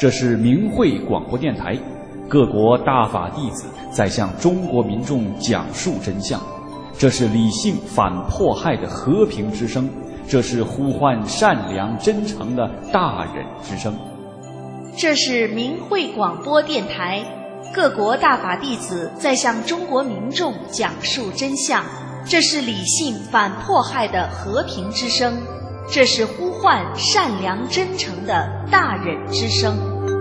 这是明慧广播电台，各国大法弟子在向中国民众讲述真相。这是理性反迫害的和平之声，这是呼唤善良真诚的大忍之声。 这是明慧广播电台，各国大法弟子在向中国民众讲述真相。这是理性反迫害的和平之声，这是呼唤善良真诚的大忍之声。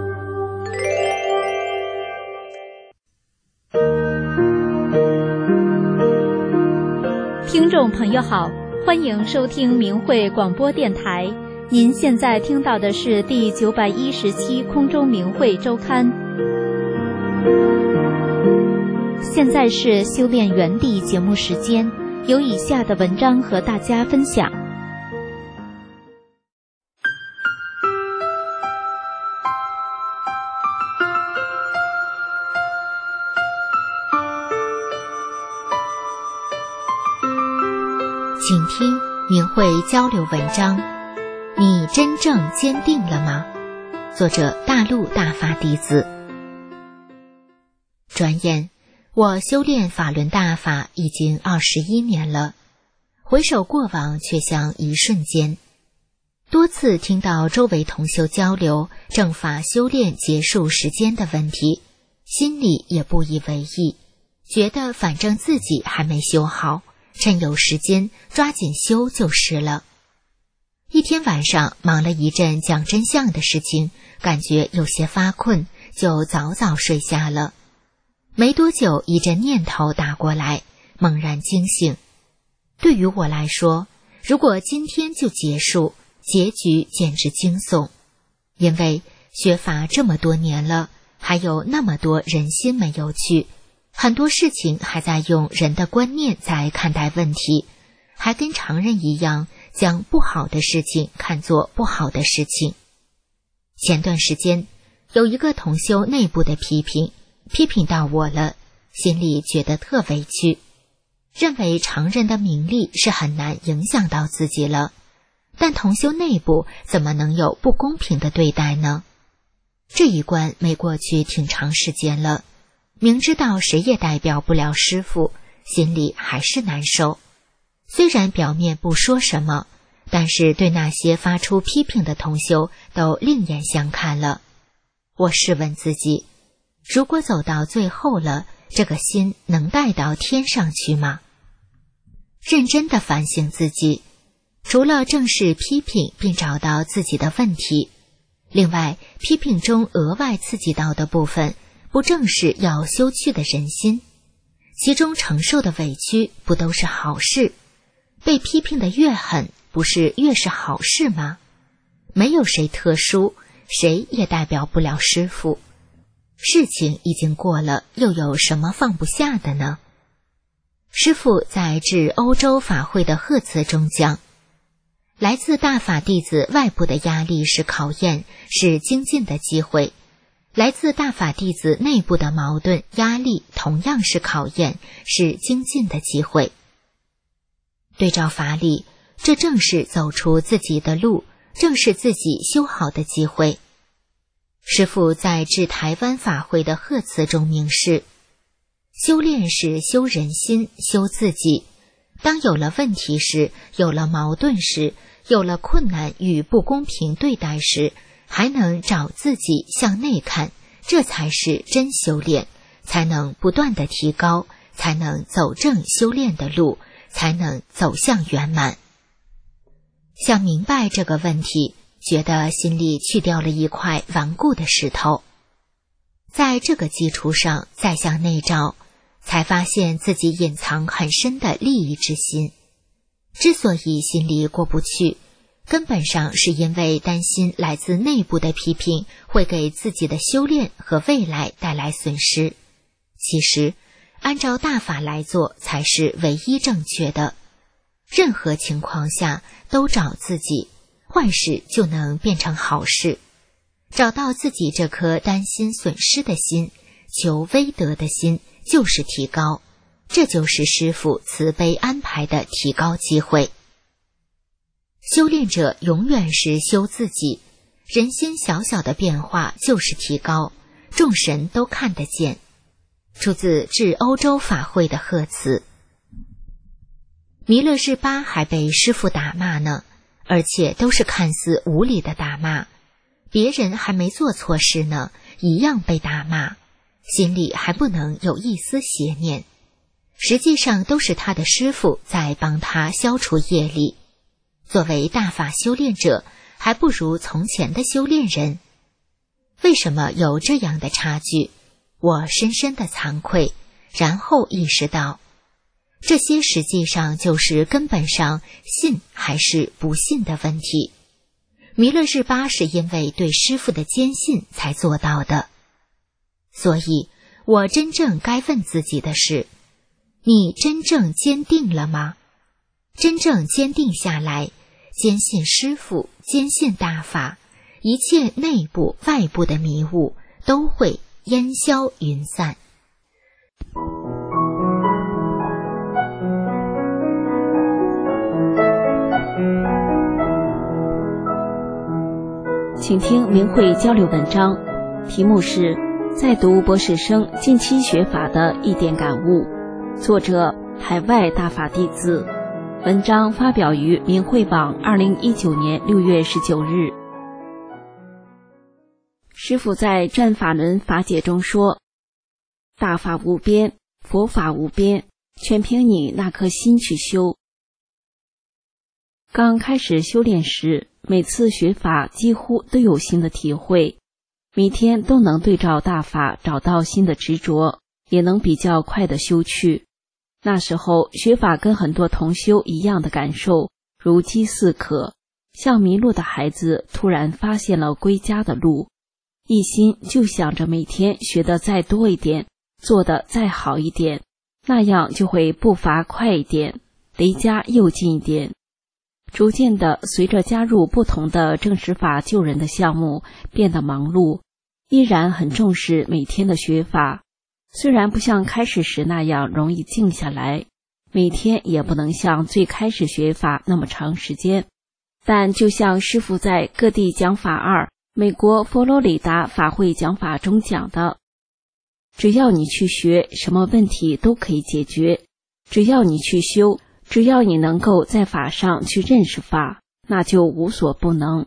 听众朋友好，欢迎收听明慧广播电台。您现在听到的是第910期空中明慧周刊。现在是修炼原地节目时间，有以下的文章和大家分享。 请听明慧交流文章，你真正坚定了吗？作者大陆大法弟子。转眼我修炼法轮大法已经21年了，回首过往却像一瞬间。多次听到周围同修交流正法修炼结束时间的问题，心里也不以为意，觉得反正自己还没修好，趁有时间抓紧修就是了。一天晚上忙了一阵讲真相的事情，感觉有些发困，就早早睡下了。没多久，一阵念头打过来，猛然惊醒。对于我来说，如果今天就结束，结局简直惊悚。因为学法这么多年了，还有那么多人心没有去，很多事情还在用人的观念在看待问题，还跟常人一样将不好的事情看作不好的事情。前段时间有一个同修内部的批评到我了，心里觉得特委屈，认为常人的名利是很难影响到自己了，但同修内部怎么能有不公平的对待呢？这一关没过去挺长时间了，明知道谁也代表不了师父，心里还是难受。虽然表面不说什么，但是对那些发出批评的同修都另眼相看了。我试问自己，如果走到最后了，这个心能带到天上去吗？认真地反省自己，除了正视批评并找到自己的问题，另外批评中额外刺激到的部分，不正是要修去的人心？其中承受的委屈不都是好事？被批评的越狠，不是越是好事吗？没有谁特殊，谁也代表不了师父。事情已经过了，又有什么放不下的呢？师父在致欧洲法会的贺词中讲，来自大法弟子外部的压力是考验，是精进的机会；来自大法弟子内部的矛盾压力同样是考验，是精进的机会。对照法理，这正是走出自己的路，正是自己修好的机会。师父在致台湾法会的贺词中明示，修炼是修人心，修自己。当有了问题时，有了矛盾时，有了困难与不公平对待时，还能找自己向内看，这才是真修炼，才能不断地提高，才能走正修炼的路，才能走向圆满。想明白这个问题，觉得心里去掉了一块顽固的石头。在这个基础上再向内照，才发现自己隐藏很深的利益之心。之所以心里过不去，根本上是因为担心来自内部的批评会给自己的修炼和未来带来损失。其实按照大法来做才是唯一正确的，任何情况下都找自己，坏事就能变成好事。找到自己这颗担心损失的心，求威德的心，就是提高，这就是师父慈悲安排的提高机会。修炼者永远是修自己， 人心小小的变化就是提高，众神都看得见。出自至欧洲法会的贺词。弥勒日巴还被师父打骂呢，而且都是看似无理的打骂，别人还没做错事呢，一样被打骂，心里还不能有一丝邪念。实际上都是他的师父在帮他消除业力。作为大法修炼者，还不如从前的修炼人。为什么有这样的差距？我深深的惭愧，然后意识到，这些实际上就是根本上信还是不信的问题。弥勒日巴是因为对师父的坚信才做到的。所以，我真正该问自己的是，你真正坚定了吗？真正坚定下来，坚信师父，坚信大法，一切内部外部的迷雾都会烟消云散。 请听明慧交流文章，题目是在读博士生近期学法的一点感悟，作者海外大法弟子，文章发表于明慧网2019年6月19日。师父在转法轮法解中说，大法无边，佛法无边，全凭你那颗心去修。刚开始修炼时，每次学法几乎都有新的体会，每天都能对照大法找到新的执着，也能比较快的修去。那时候学法跟很多同修一样的感受，如饥似渴，像迷路的孩子突然发现了归家的路，一心就想着每天学得再多一点，做得再好一点，那样就会步伐快一点，离家又近一点。逐渐的，随着加入不同的正实法救人的项目，变得忙碌，依然很重视每天的学法。虽然不像开始时那样容易静下来，每天也不能像最开始学法那么长时间，但就像师父在各地讲法2美国佛罗里达法会讲法中讲的，只要你去学，什么问题都可以解决；只要你去修，只要你能够在法上去认识法，那就无所不能。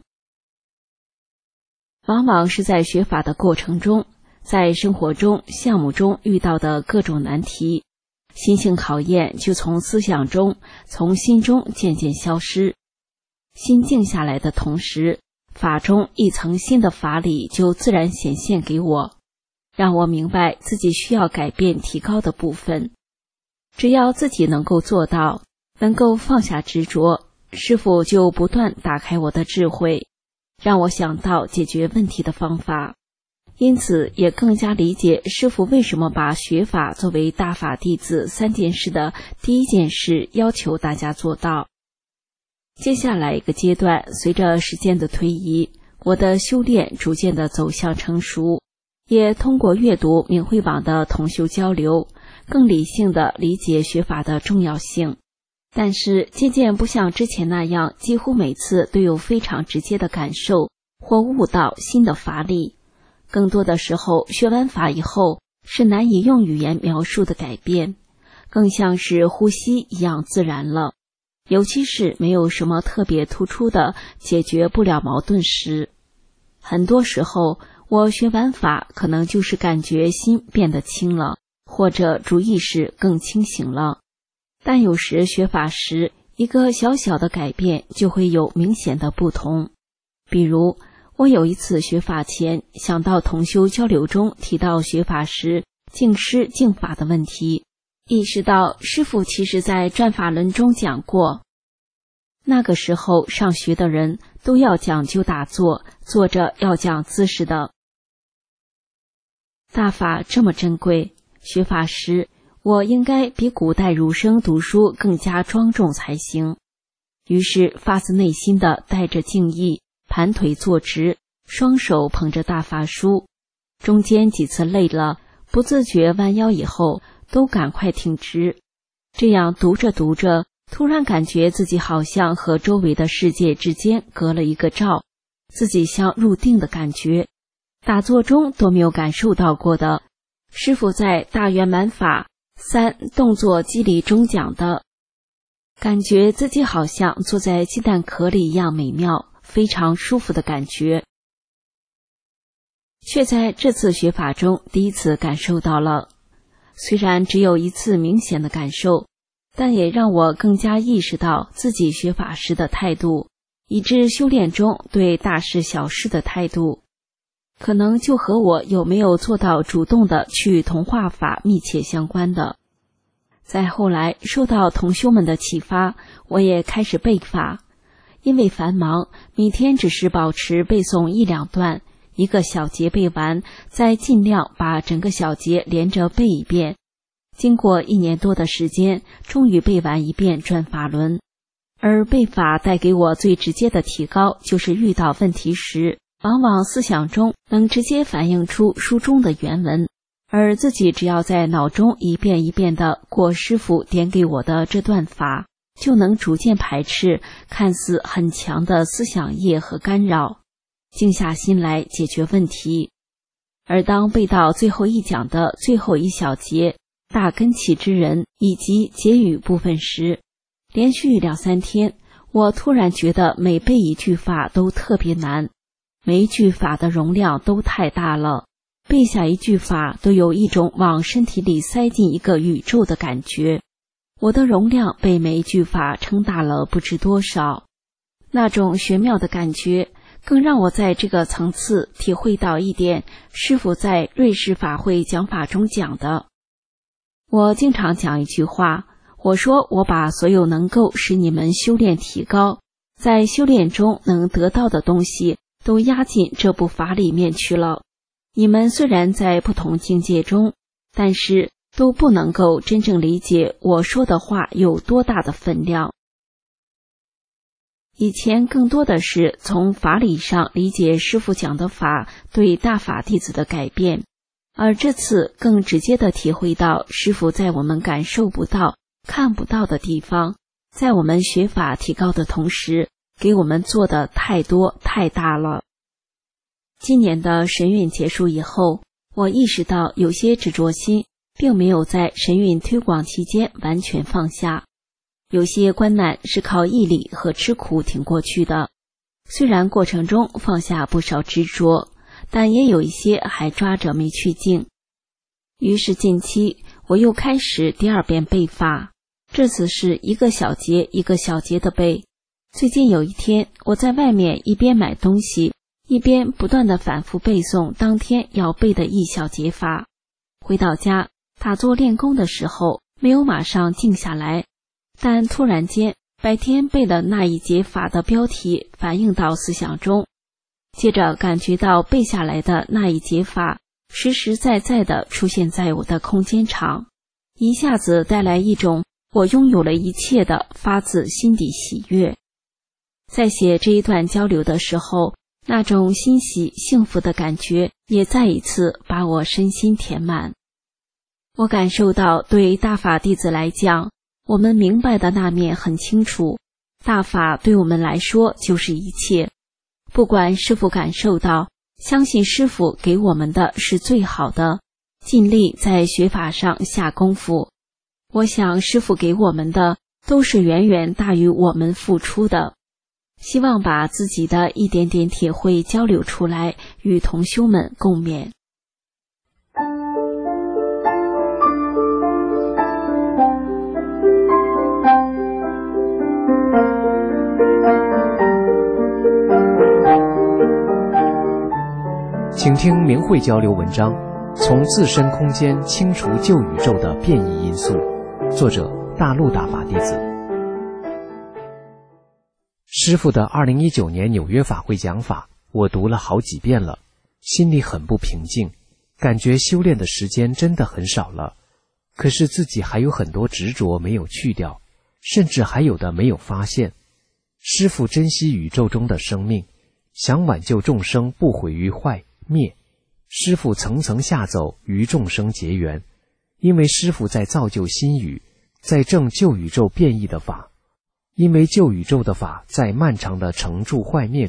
往往是在学法的过程中，在生活中、项目中遇到的各种难题，心性考验就从思想中、从心中渐渐消失。心静下来的同时，法中一层新的法理就自然显现给我，让我明白自己需要改变提高的部分。只要自己能够做到，能够放下执着，师父就不断打开我的智慧，让我想到解决问题的方法。因此也更加理解师父为什么把学法作为大法弟子3件事的第一件事要求大家做到。接下来一个阶段，随着时间的推移，我的修炼逐渐的走向成熟，也通过阅读明慧网的同修交流，更理性的理解学法的重要性。但是渐渐不像之前那样，几乎每次都有非常直接的感受或悟到新的法理。更多的时候，学完法以后，是难以用语言描述的改变，更像是呼吸一样自然了。尤其是没有什么特别突出的解决不了矛盾时。很多时候，我学完法可能就是感觉心变得轻了，或者主意识更清醒了。但有时学法时，一个小小的改变就会有明显的不同。比如，我有一次学法前，想到同修交流中提到学法时静师静法的问题，意识到师父其实在转法轮中讲过，那个时候上学的人都要讲究打坐，坐着要讲姿势的。大法这么珍贵，学法时我应该比古代儒生读书更加庄重才行。于是发自内心的带着敬意，盘腿坐直，双手捧着大法书，中间几次累了，不自觉弯腰以后，都赶快挺直。这样读着读着，突然感觉自己好像和周围的世界之间隔了一个罩， 自己像入定的感觉，打坐中都没有感受到过的。师父在大圆满法3动作机理中讲的，感觉自己好像坐在鸡蛋壳里一样美妙，非常舒服的感觉，却在这次学法中第一次感受到了。虽然只有一次明显的感受，但也让我更加意识到自己学法时的态度，以致修炼中对大事小事的态度，可能就和我有没有做到主动的去同化法密切相关的。再后来受到同修们的启发，我也开始背法，因为繁忙，每天只是保持背诵1-2段，一个小节背完，再尽量把整个小节连着背一遍。经过1年多的时间，终于背完一遍转法轮。而背法带给我最直接的提高，就是遇到问题时，往往思想中能直接反映出书中的原文，而自己只要在脑中一遍一遍地过师父点给我的这段法，就能逐渐排斥看似很强的思想业和干扰，静下心来解决问题。而当背到最后一讲的最后一小节大根器之人以及结语部分时，连续2-3天，我突然觉得每背一句法都特别难，每一句法的容量都太大了，背下一句法都有一种往身体里塞进一个宇宙的感觉。我的容量被每一句法撑大了不知多少，那种玄妙的感觉更让我在这个层次体会到一点师父在瑞士法会讲法中讲的。我经常讲一句话，我说我把所有能够使你们修炼提高，在修炼中能得到的东西都压进这部法里面去了。你们虽然在不同境界中，但是都不能够真正理解我说的话有多大的分量。以前更多的是从法理上理解师父讲的法对大法弟子的改变，而这次更直接地体会到师父在我们感受不到、看不到的地方，在我们学法提高的同时，给我们做的太多太大了。今年的神韵结束以后，我意识到有些执着心并没有在神韵推广期间完全放下，有些关难是靠毅力和吃苦挺过去的，虽然过程中放下不少执着，但也有一些还抓着没去净。于是近期我又开始第2遍背法，这次是一个小节一个小节的背。最近有一天，我在外面一边买东西，一边不断地反复背诵当天要背的一小节法。回到家打坐练功的时候，没有马上静下来，但突然间白天背的那一节法的标题反映到思想中，接着感觉到背下来的那一节法实实在在地出现在我的空间场，一下子带来一种我拥有了一切的发自心底喜悦。在写这一段交流的时候，那种欣喜幸福的感觉也再一次把我身心填满。我感受到对大法弟子来讲，我们明白的那面很清楚，大法对我们来说就是一切。不管师父感受到，相信师父给我们的是最好的，尽力在学法上下功夫。我想师父给我们的都是远远大于我们付出的。希望把自己的一点点体会交流出来，与同修们共勉。 请听明慧交流文章，从自身空间清除旧宇宙的变异因素，作者大陆大法弟子。师父的2019年纽约法会讲法，我读了好几遍了，心里很不平静，感觉修炼的时间真的很少了。可是自己还有很多执着没有去掉，甚至还有的没有发现。师父珍惜宇宙中的生命，想挽救众生不毁于坏灭。师父层层下走，与众生结缘，因为师父在造就新宇，在证旧宇宙变异的法。因为旧宇宙的法在漫长的成住坏灭中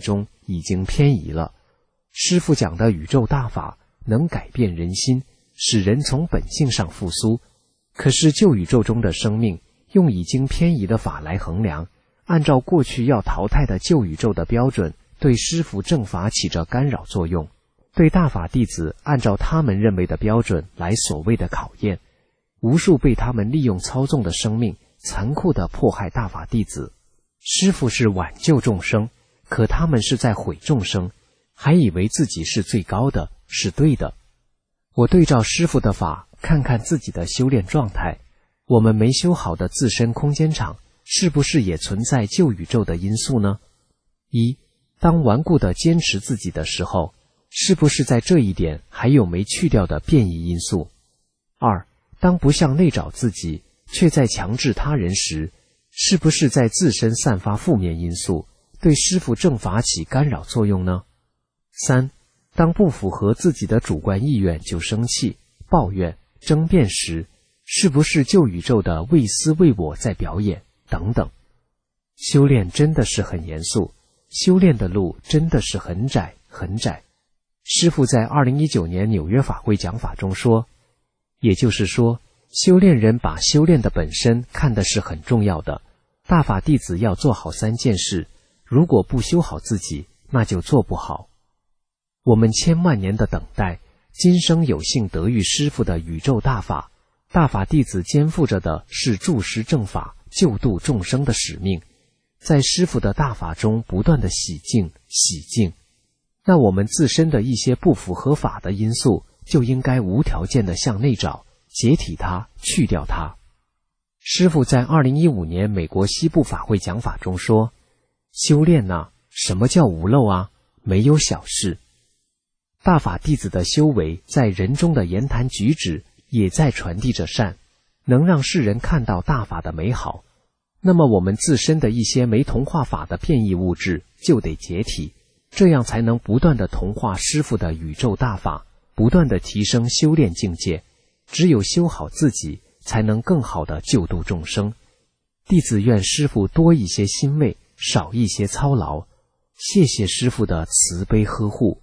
已经偏移了。师父讲的宇宙大法能改变人心，使人从本性上复苏。可是旧宇宙中的生命用已经偏移的法来衡量，按照过去要淘汰的旧宇宙的标准，对师父正法起着干扰作用，对大法弟子按照他们认为的标准来所谓的考验。无数被他们利用操纵的生命残酷地迫害大法弟子。师父是挽救众生，可他们是在毁众生，还以为自己是最高的，是对的。我对照师父的法，看看自己的修炼状态，我们没修好的自身空间场，是不是也存在旧宇宙的因素呢？一，当顽固地坚持自己的时候，是不是在这一点还有没去掉的变异因素？二，当不向内找自己，却在强制他人时，是不是在自身散发负面因素，对师父正法起干扰作用呢？三，当不符合自己的主观意愿就生气、抱怨、争辩时，是不是旧宇宙的为私为我在表演？等等。修炼真的是很严肃，修炼的路真的是很窄很窄。师父在2019年纽约法会讲法中说，也就是说，修炼人把修炼的本身看的是很重要的。大法弟子要做好3件事，如果不修好自己，那就做不好。我们千万年的等待，今生有幸得遇师父的宇宙大法，大法弟子肩负着的是助师正法、救度众生的使命，在师父的大法中不断的洗净洗净。那我们自身的一些不符合法的因素，就应该无条件的向内找，解体它，去掉它。师父在2015年美国西部法会讲法中说，修炼啊，什么叫无漏啊？没有小事。大法弟子的修为在人中的言谈举止也在传递着善，能让世人看到大法的美好。那么我们自身的一些没同化法的变异物质就得解体，这样才能不断地同化师父的宇宙大法，不断地提升修炼境界。只有修好自己，才能更好地救度众生。弟子愿师父多一些欣慰，少一些操劳。谢谢师父的慈悲呵护。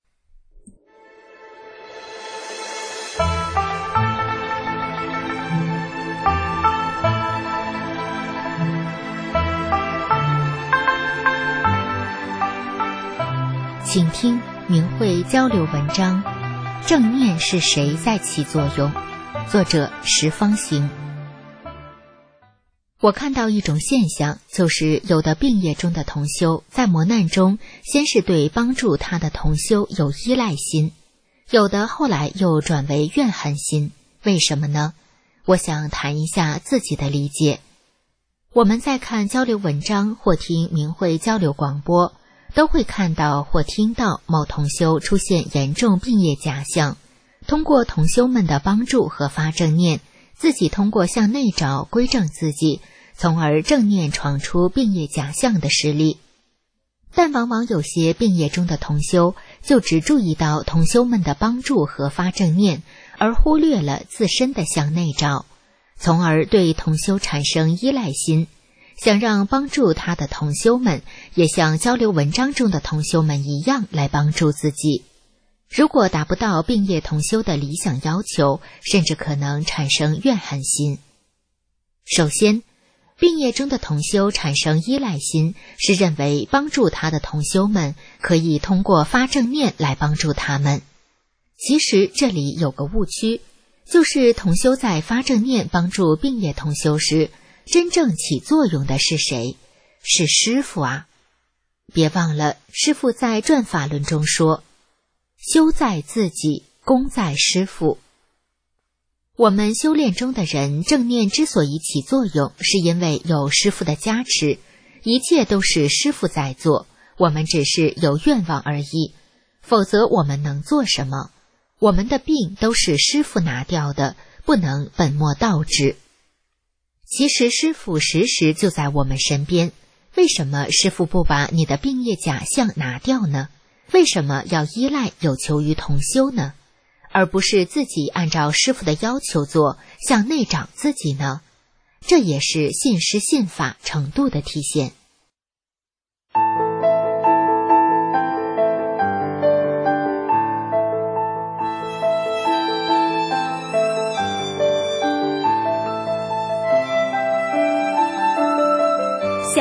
请听明慧交流文章，正念是谁在起作用？作者石方行。我看到一种现象，就是有的病业中的同修在磨难中，先是对帮助他的同修有依赖心，有的后来又转为怨恨心。为什么呢？我想谈一下自己的理解。我们在看交流文章或听明慧交流广播，都会看到或听到某同修出现严重病业假象，通过同修们的帮助和发正念，自己通过向内找归正自己，从而正念闯出病业假象的实力。但往往有些病业中的同修就只注意到同修们的帮助和发正念，而忽略了自身的向内找，从而对同修产生依赖心，想让帮助他的同修们也像交流文章中的同修们一样来帮助自己。如果达不到病业同修的理想要求，甚至可能产生怨恨心。首先，病业中的同修产生依赖心，是认为帮助他的同修们可以通过发正念来帮助他们。其实这里有个误区，就是同修在发正念帮助病业同修时，真正起作用的是谁？是师父啊！别忘了，师父在转法论中说，修在自己，功在师父。我们修炼中的人，正念之所以起作用，是因为有师父的加持，一切都是师父在做，我们只是有愿望而已。否则我们能做什么？我们的病都是师父拿掉的，不能本末倒置。其实师父时时就在我们身边，为什么师父不把你的病业假象拿掉呢？为什么要依赖有求于同修呢？而不是自己按照师父的要求做，向内长自己呢？这也是信师信法程度的体现。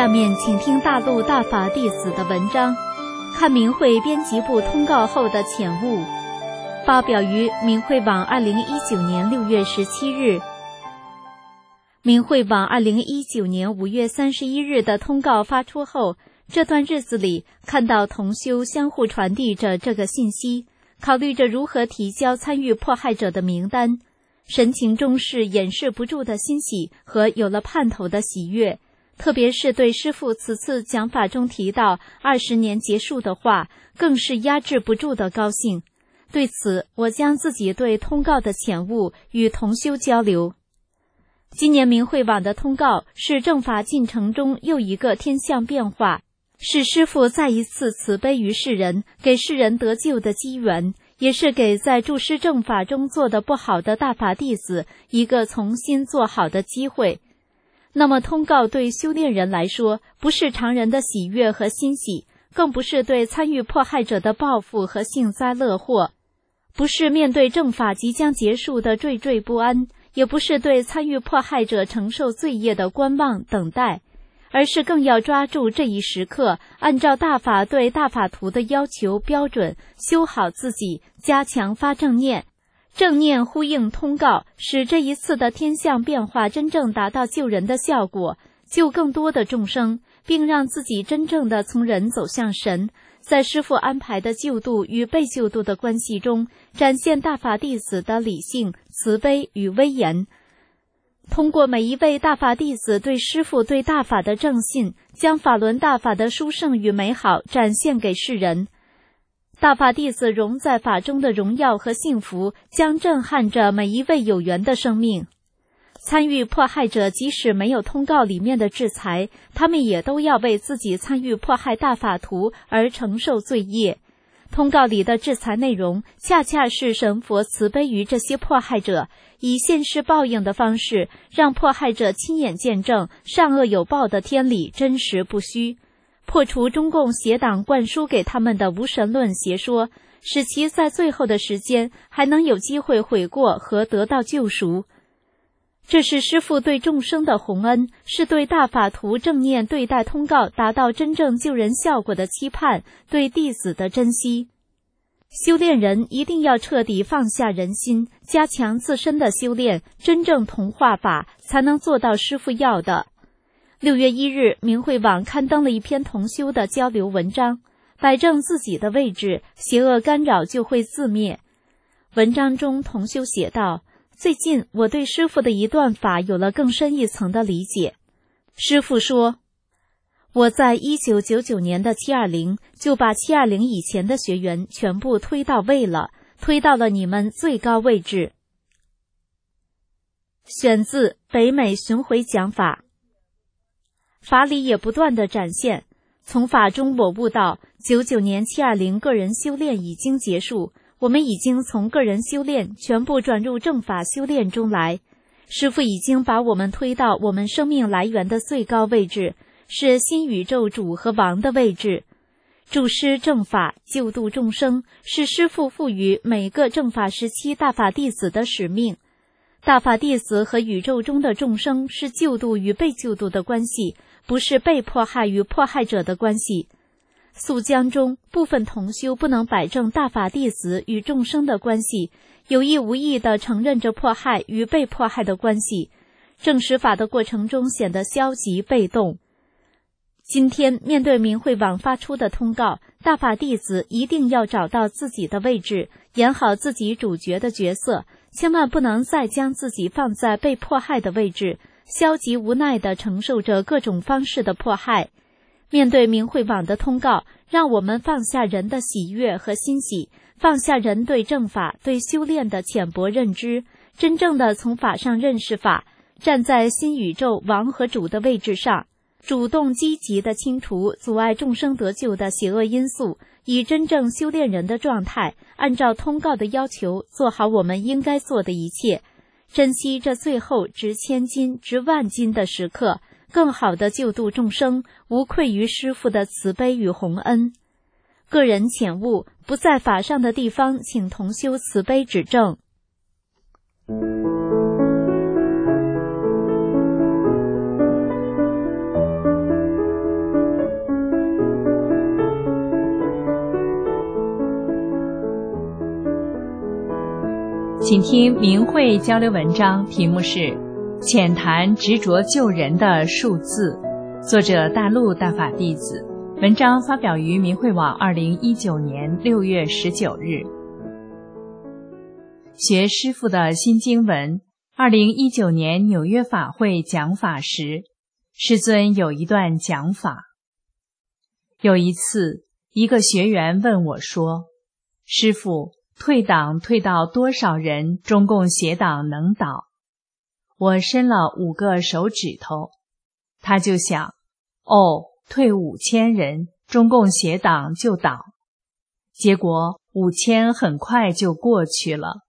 下面请听大陆大法弟子的文章，看明慧编辑部通告后的浅悟，发表于明慧网2019年6月17日。明慧网2019年5月31日的通告发出后，这段日子里看到同修相互传递着这个信息，考虑着如何提交参与迫害者的名单，神情中是掩饰不住的欣喜和有了盼头的喜悦，特别是对师父此次讲法中提到20年结束的话，更是压制不住的高兴。对此，我将自己对通告的浅悟与同修交流。今年明慧网的通告是正法进程中又一个天象变化，是师父再一次慈悲于世人，给世人得救的机缘，也是给在注师正法中做得不好的大法弟子一个重新做好的机会。那么通告对修炼人来说，不是常人的喜悦和欣喜，更不是对参与迫害者的报复和幸灾乐祸，不是面对正法即将结束的惴惴不安，也不是对参与迫害者承受罪业的观望等待，而是更要抓住这一时刻，按照大法对大法徒的要求标准，修好自己，加强发正念。正念呼应通告，使这一次的天象变化真正达到救人的效果，救更多的众生，并让自己真正的从人走向神，在师父安排的救度与被救度的关系中，展现大法弟子的理性、慈悲与威严。通过每一位大法弟子对师父对大法的正信，将法轮大法的殊胜与美好展现给世人。大法弟子融在法中的荣耀和幸福，将震撼着每一位有缘的生命。参与迫害者即使没有通告里面的制裁，他们也都要为自己参与迫害大法徒而承受罪业。通告里的制裁内容，恰恰是神佛慈悲于这些迫害者，以现世报应的方式，让迫害者亲眼见证善恶有报的天理真实不虚，破除中共邪党灌输给他们的无神论邪说，使其在最后的时间还能有机会悔过和得到救赎。这是师父对众生的宏恩，是对大法徒正念对待通告达到真正救人效果的期盼，对弟子的珍惜。修炼人一定要彻底放下人心，加强自身的修炼，真正同化法，才能做到师父要的。6月1日，明慧网刊登了一篇同修的交流文章，摆正自己的位置，邪恶干扰就会自灭。文章中同修写道，最近我对师父的一段法有了更深一层的理解。师父说，我在1999年的720就把720以前的学员全部推到位了，推到了你们最高位置。选自北美巡回讲法。法理也不断地展现，从法中我悟到99年720个人修炼已经结束，我们已经从个人修炼全部转入正法修炼中来。师父已经把我们推到我们生命来源的最高位置，是新宇宙主和王的位置。注师正法，救度众生，是师父赋予每个正法时期大法弟子的使命。大法弟子和宇宙中的众生是救度与被救度的关系，不是被迫害与迫害者的关系。宿江中部分同修不能摆正大法弟子与众生的关系，有意无意地承认着迫害与被迫害的关系，证实法的过程中显得消极被动。今天面对明慧网发出的通告，大法弟子一定要找到自己的位置，演好自己主角的角色，千万不能再将自己放在被迫害的位置，消极无奈地承受着各种方式的迫害。面对明慧网的通告，让我们放下人的喜悦和欣喜，放下人对正法、对修炼的浅薄认知，真正的从法上认识法，站在新宇宙王和主的位置上，主动积极地清除阻碍众生得救的邪恶因素，以真正修炼人的状态，按照通告的要求做好我们应该做的一切，珍惜这最后值千金、值万金的时刻，更好地救度众生，无愧于师父的慈悲与宏恩。个人浅悟，不在法上的地方，请同修慈悲指正。 请听明慧交流文章，题目是《浅谈执着救人的数字》，作者大陆大法弟子。文章发表于明慧网2019年6月19日。学师父的新经文，2019年纽约法会讲法时，师尊有一段讲法。有一次，一个学员问我说：“师父，退党退到多少人，中共邪党能倒？”我伸了5个手指头，他就想，退5000人，中共邪党就倒。结果5000很快就过去了。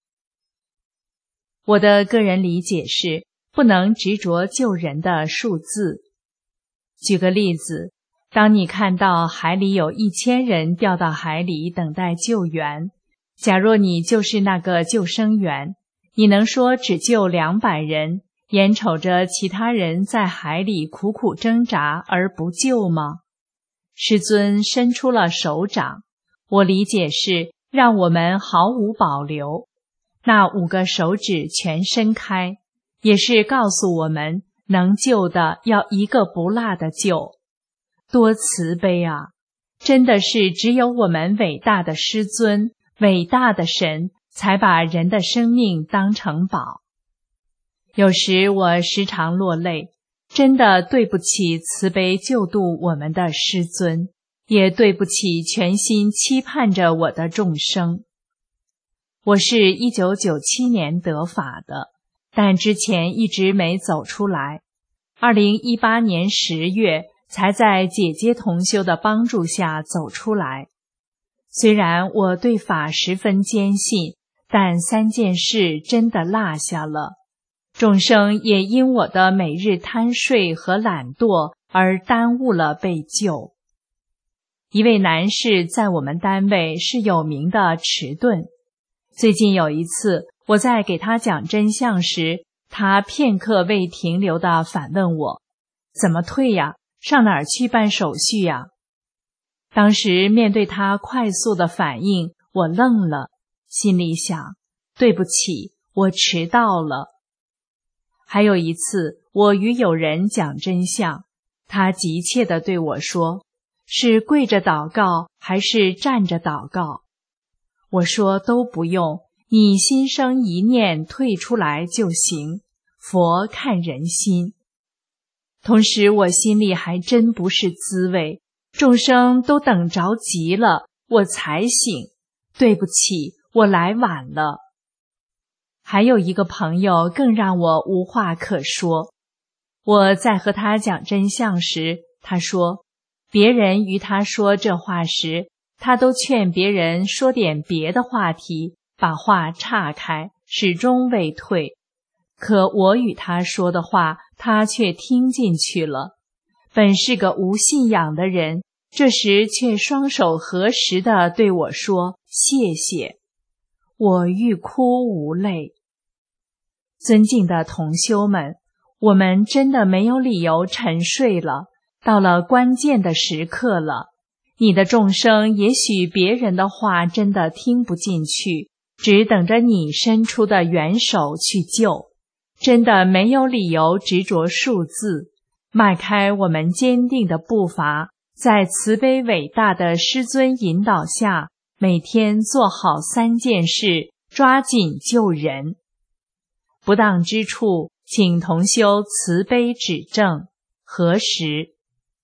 我的个人理解是，不能执着救人的数字。举个例子，当你看到海里有1000人掉到海里等待救援，假若你就是那个救生员，你能说只救200人，眼瞅着其他人在海里苦苦挣扎而不救吗？师尊伸出了手掌，我理解是让我们毫无保留。那5个手指全伸开，也是告诉我们能救的要一个不落的救。多慈悲啊！真的是只有我们伟大的师尊、伟大的神才把人的生命当成宝。有时我时常落泪，真的对不起慈悲救度我们的师尊，也对不起全心期盼着我的众生。我是1997年得法的，但之前一直没走出来。2018年10月才在姐姐同修的帮助下走出来。虽然我对法十分坚信，但3件事真的落下了。众生也因我的每日贪睡和懒惰而耽误了被救。一位男士在我们单位是有名的迟钝。最近有一次，我在给他讲真相时，他片刻未停留地反问我：“怎么退呀？上哪儿去办手续呀？”当时面对他快速的反应，我愣了，心里想：对不起，我迟到了。还有一次，我与友人讲真相，他急切地对我说：“是跪着祷告还是站着祷告？”我说：“都不用，你心生一念退出来就行，佛看人心。”同时我心里还真不是滋味，众生都等着急了，我才醒，对不起，我来晚了。还有一个朋友更让我无话可说。我在和他讲真相时，他说，别人与他说这话时，他都劝别人说点别的话题，把话岔开，始终未退。可我与他说的话，他却听进去了。本是个无信仰的人，这时却双手合十地对我说：“谢谢。”我欲哭无泪。尊敬的同修们，我们真的没有理由沉睡了，到了关键的时刻了。你的众生也许别人的话真的听不进去，只等着你伸出的援手去救。真的没有理由执着数字，迈开我们坚定的步伐，在慈悲伟大的师尊引导下，每天做好3件事，抓紧救人。不当之处，请同修慈悲指正，核实。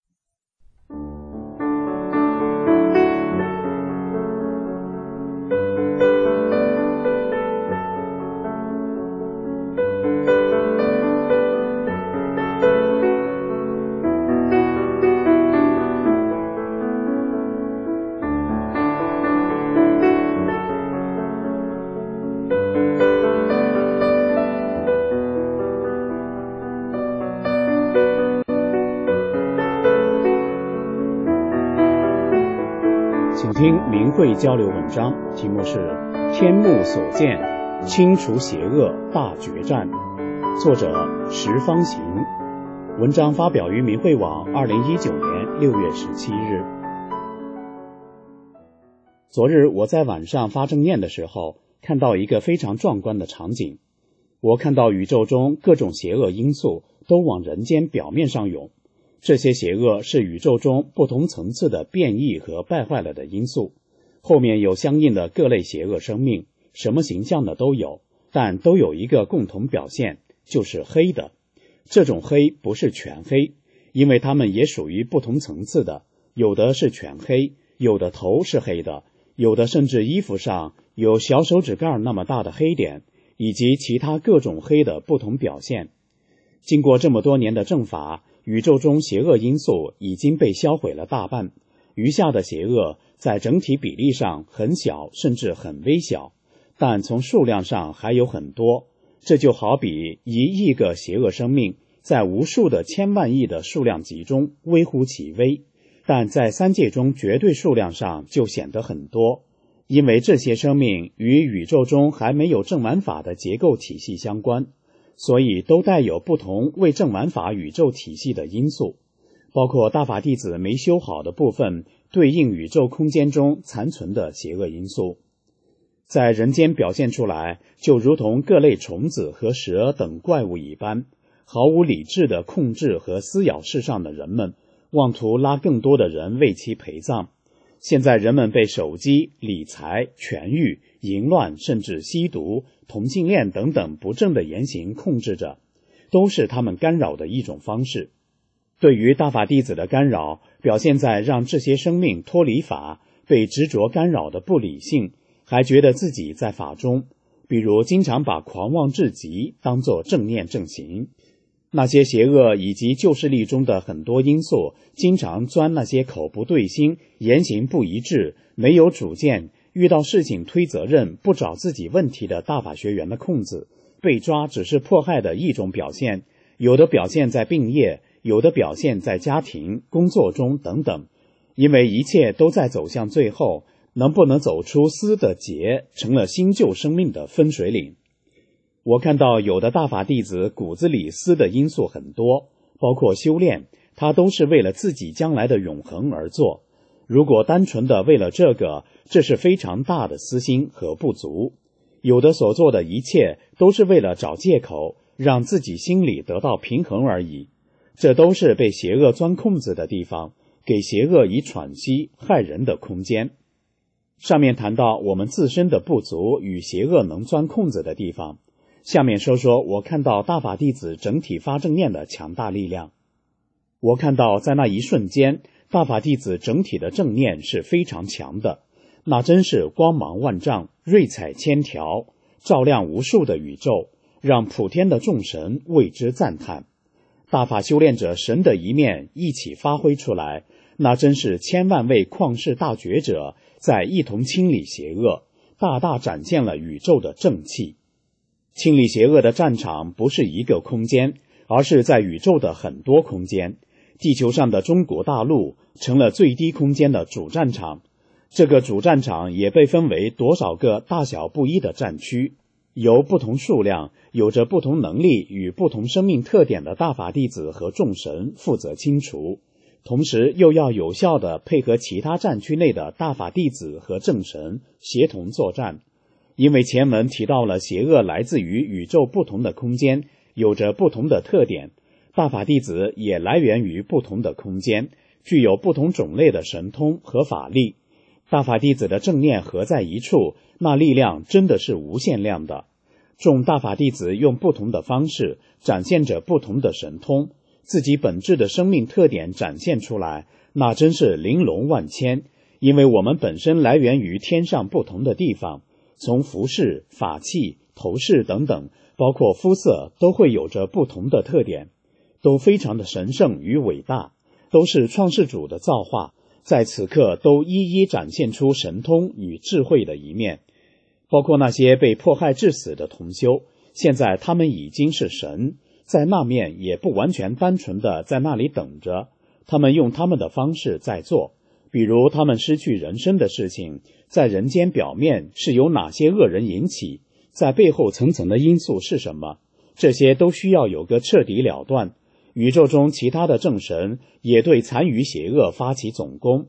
听明慧交流文章，题目是《天目所见，清除邪恶大决战》，作者十方行。文章发表于明慧网2019年6月17日。昨日我在晚上发正念的时候， 看到一个非常壮观的场景。我看到宇宙中各种邪恶因素都往人间表面上涌，这些邪恶是宇宙中不同层次的变异和败坏了的因素，后面有相应的各类邪恶生命，什么形象的都有，但都有一个共同表现，就是黑的。这种黑不是全黑，因为它们也属于不同层次的，有的是全黑，有的头是黑的，有的甚至衣服上有小手指盖那么大的黑点，以及其他各种黑的不同表现。经过这么多年的正法，宇宙中邪恶因素已经被销毁了大半，余下的邪恶在整体比例上很小，甚至很微小，但从数量上还有很多。这就好比1亿个邪恶生命在无数的千万亿的数量级中微乎其微，但在三界中绝对数量上就显得很多，因为这些生命与宇宙中还没有正完法的结构体系相关，所以都带有不同为正完法宇宙体系的因素，包括大法弟子没修好的部分对应宇宙空间中残存的邪恶因素，在人间表现出来，就如同各类虫子和蛇等怪物一般，毫无理智的控制和撕咬世上的人们，妄图拉更多的人为其陪葬。现在人们被手机、理财、权欲、淫乱，甚至吸毒、同性恋等等不正的言行控制着，都是他们干扰的一种方式。对于大法弟子的干扰，表现在让这些生命脱离法，被执着干扰的不理性，还觉得自己在法中，比如经常把狂妄至极当作正念正行。那些邪恶以及旧势力中的很多因素，经常钻那些口不对心、言行不一致、没有主见、遇到事情推责任、不找自己问题的大法学员的空子。被抓只是迫害的一种表现，有的表现在病业，有的表现在家庭、工作中等等。因为一切都在走向最后，能不能走出思的结，成了新旧生命的分水岭。我看到有的大法弟子骨子里思的因素很多，包括修炼，他都是为了自己将来的永恒而做。如果单纯的为了这个，这是非常大的私心和不足。有的所做的一切都是为了找借口，让自己心里得到平衡而已。这都是被邪恶钻空子的地方，给邪恶以喘息、害人的空间。上面谈到我们自身的不足与邪恶能钻空子的地方，下面说说我看到大法弟子整体发正念的强大力量。我看到在那一瞬间，大法弟子整体的正念是非常强的，那真是光芒万丈，瑞彩千条，照亮无数的宇宙，让普天的众神为之赞叹。大法修炼者神的一面一起发挥出来，那真是千万位旷世大觉者在一同清理邪恶，大大展现了宇宙的正气。清理邪恶的战场不是一个空间，而是在宇宙的很多空间。地球上的中国大陆成了最低空间的主战场，这个主战场也被分为多少个大小不一的战区，由不同数量、有着不同能力与不同生命特点的大法弟子和众神负责清除，同时又要有效地配合其他战区内的大法弟子和正神协同作战。因为前文提到了邪恶来自于宇宙不同的空间，有着不同的特点，大法弟子也来源于不同的空间，具有不同种类的神通和法力。大法弟子的正念合在一处，那力量真的是无限量的。众大法弟子用不同的方式展现着不同的神通，自己本质的生命特点展现出来，那真是玲珑万千。因为我们本身来源于天上不同的地方，从服饰、法器、头饰等等，包括肤色，都会有着不同的特点，都非常的神圣与伟大，都是创世主的造化，在此刻都一一展现出神通与智慧的一面。包括那些被迫害致死的同修，现在他们已经是神，在那面也不完全单纯的在那里等着，他们用他们的方式在做。比如他们失去人身的事情，在人间表面是由哪些恶人引起，在背后层层的因素是什么，这些都需要有个彻底了断。宇宙中其他的正神也对残余邪恶发起总攻，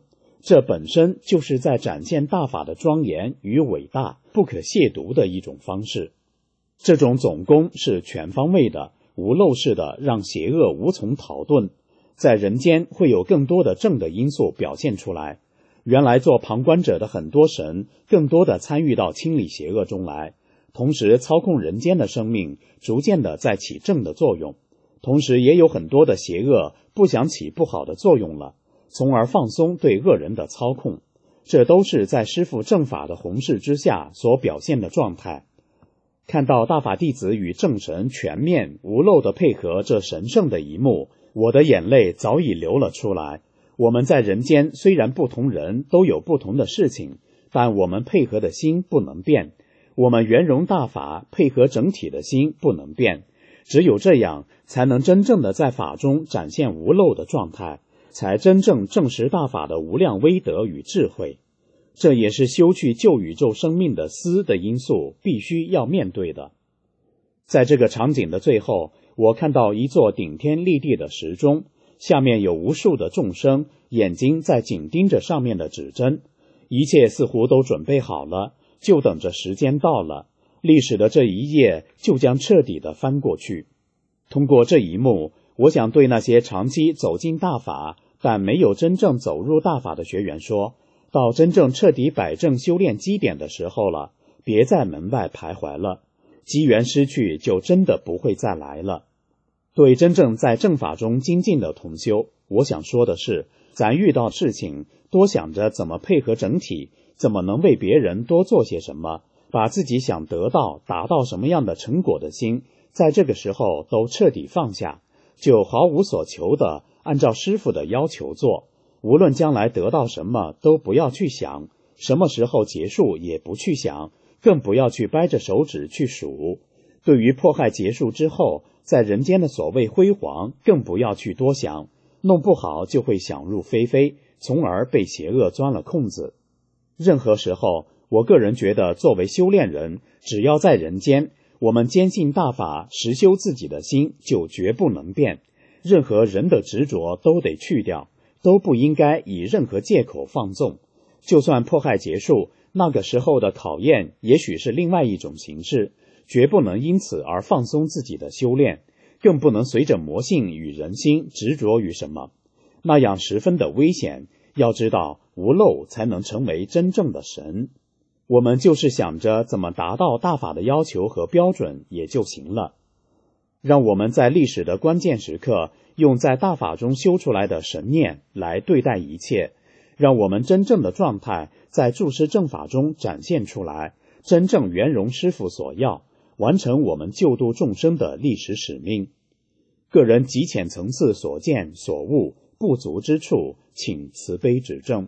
这本身就是在展现大法的庄严与伟大，不可亵渎的一种方式。这种总攻是全方位的、无漏式的，让邪恶无从逃遁，在人间会有更多的正的因素表现出来。原来做旁观者的很多神，更多的参与到清理邪恶中来，同时操控人间的生命，逐渐的在起正的作用。同时也有很多的邪恶不想起不好的作用了，从而放松对恶人的操控。这都是在师父正法的弘誓之下所表现的状态。看到大法弟子与正神全面无漏的配合这神圣的一幕，我的眼泪早已流了出来。我们在人间虽然不同人都有不同的事情，但我们配合的心不能变，我们圆融大法配合整体的心不能变。只有这样才能真正的在法中展现无漏的状态，才真正证实大法的无量威德与智慧。这也是修去旧宇宙生命的思的因素必须要面对的。在这个场景的最后，我看到一座顶天立地的时钟，下面有无数的众生，眼睛在紧盯着上面的指针，一切似乎都准备好了，就等着时间到了，历史的这一页就将彻底的翻过去。通过这一幕，我想对那些长期走进大法但没有真正走入大法的学员说，到真正彻底摆正修炼基点的时候了，别在门外徘徊了，机缘失去就真的不会再来了。对真正在正法中精进的同修，我想说的是，咱遇到事情多想着怎么配合整体，怎么能为别人多做些什么，把自己想得到达到什么样的成果的心，在这个时候都彻底放下，就毫无所求的按照师父的要求做，无论将来得到什么都不要去想，什么时候结束也不去想，更不要去掰着手指去数。对于迫害结束之后在人间的所谓辉煌，更不要去多想，弄不好就会想入非非，从而被邪恶钻了空子。任何时候，我个人觉得作为修炼人，只要在人间，我们坚信大法，实修自己的心，就绝不能变。任何人的执着都得去掉，都不应该以任何借口放纵。就算迫害结束，那个时候的考验也许是另外一种形式，绝不能因此而放松自己的修炼，更不能随着魔性与人心执着于什么，那样十分的危险。要知道，无漏才能成为真正的神。我们就是想着怎么达到大法的要求和标准也就行了。让我们在历史的关键时刻，用在大法中修出来的神念来对待一切，让我们真正的状态在注释正法中展现出来，真正圆融师父所要，完成我们救度众生的历史使命。个人极浅层次所见所悟不足之处，请慈悲指正。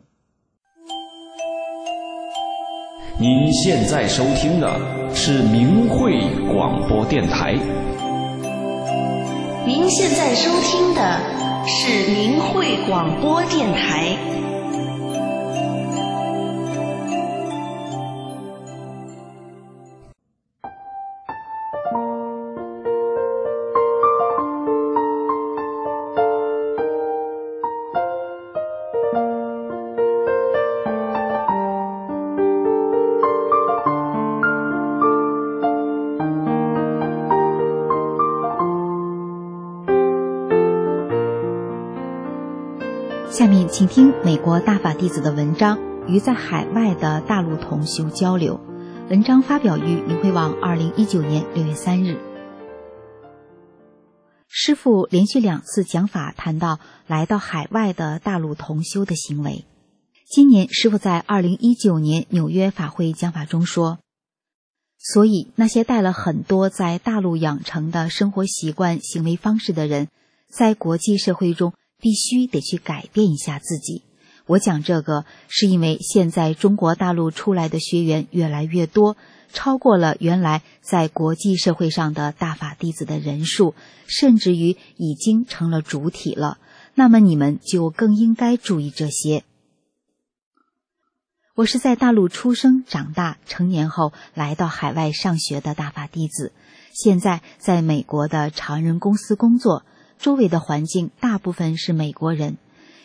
您现在收听的是明慧广播电台。 您现在收听的是明慧广播电台。 下面请听美国大法弟子的文章与在海外的大陆同修交流。文章发表于明慧网2019年6月3日。师父连续2次讲法谈到来到海外的大陆同修的行为。今年师父在2019年纽约法会讲法中说，所以那些带了很多在大陆养成的生活习惯行为方式的人，在国际社会中必须得去改变一下自己。我讲这个是因为现在中国大陆出来的学员越来越多，超过了原来在国际社会上的大法弟子的人数，甚至于已经成了主体了。那么你们就更应该注意这些。我是在大陆出生长大，成年后来到海外上学的大法弟子，现在在美国的常人公司工作，周围的环境大部分是美国人。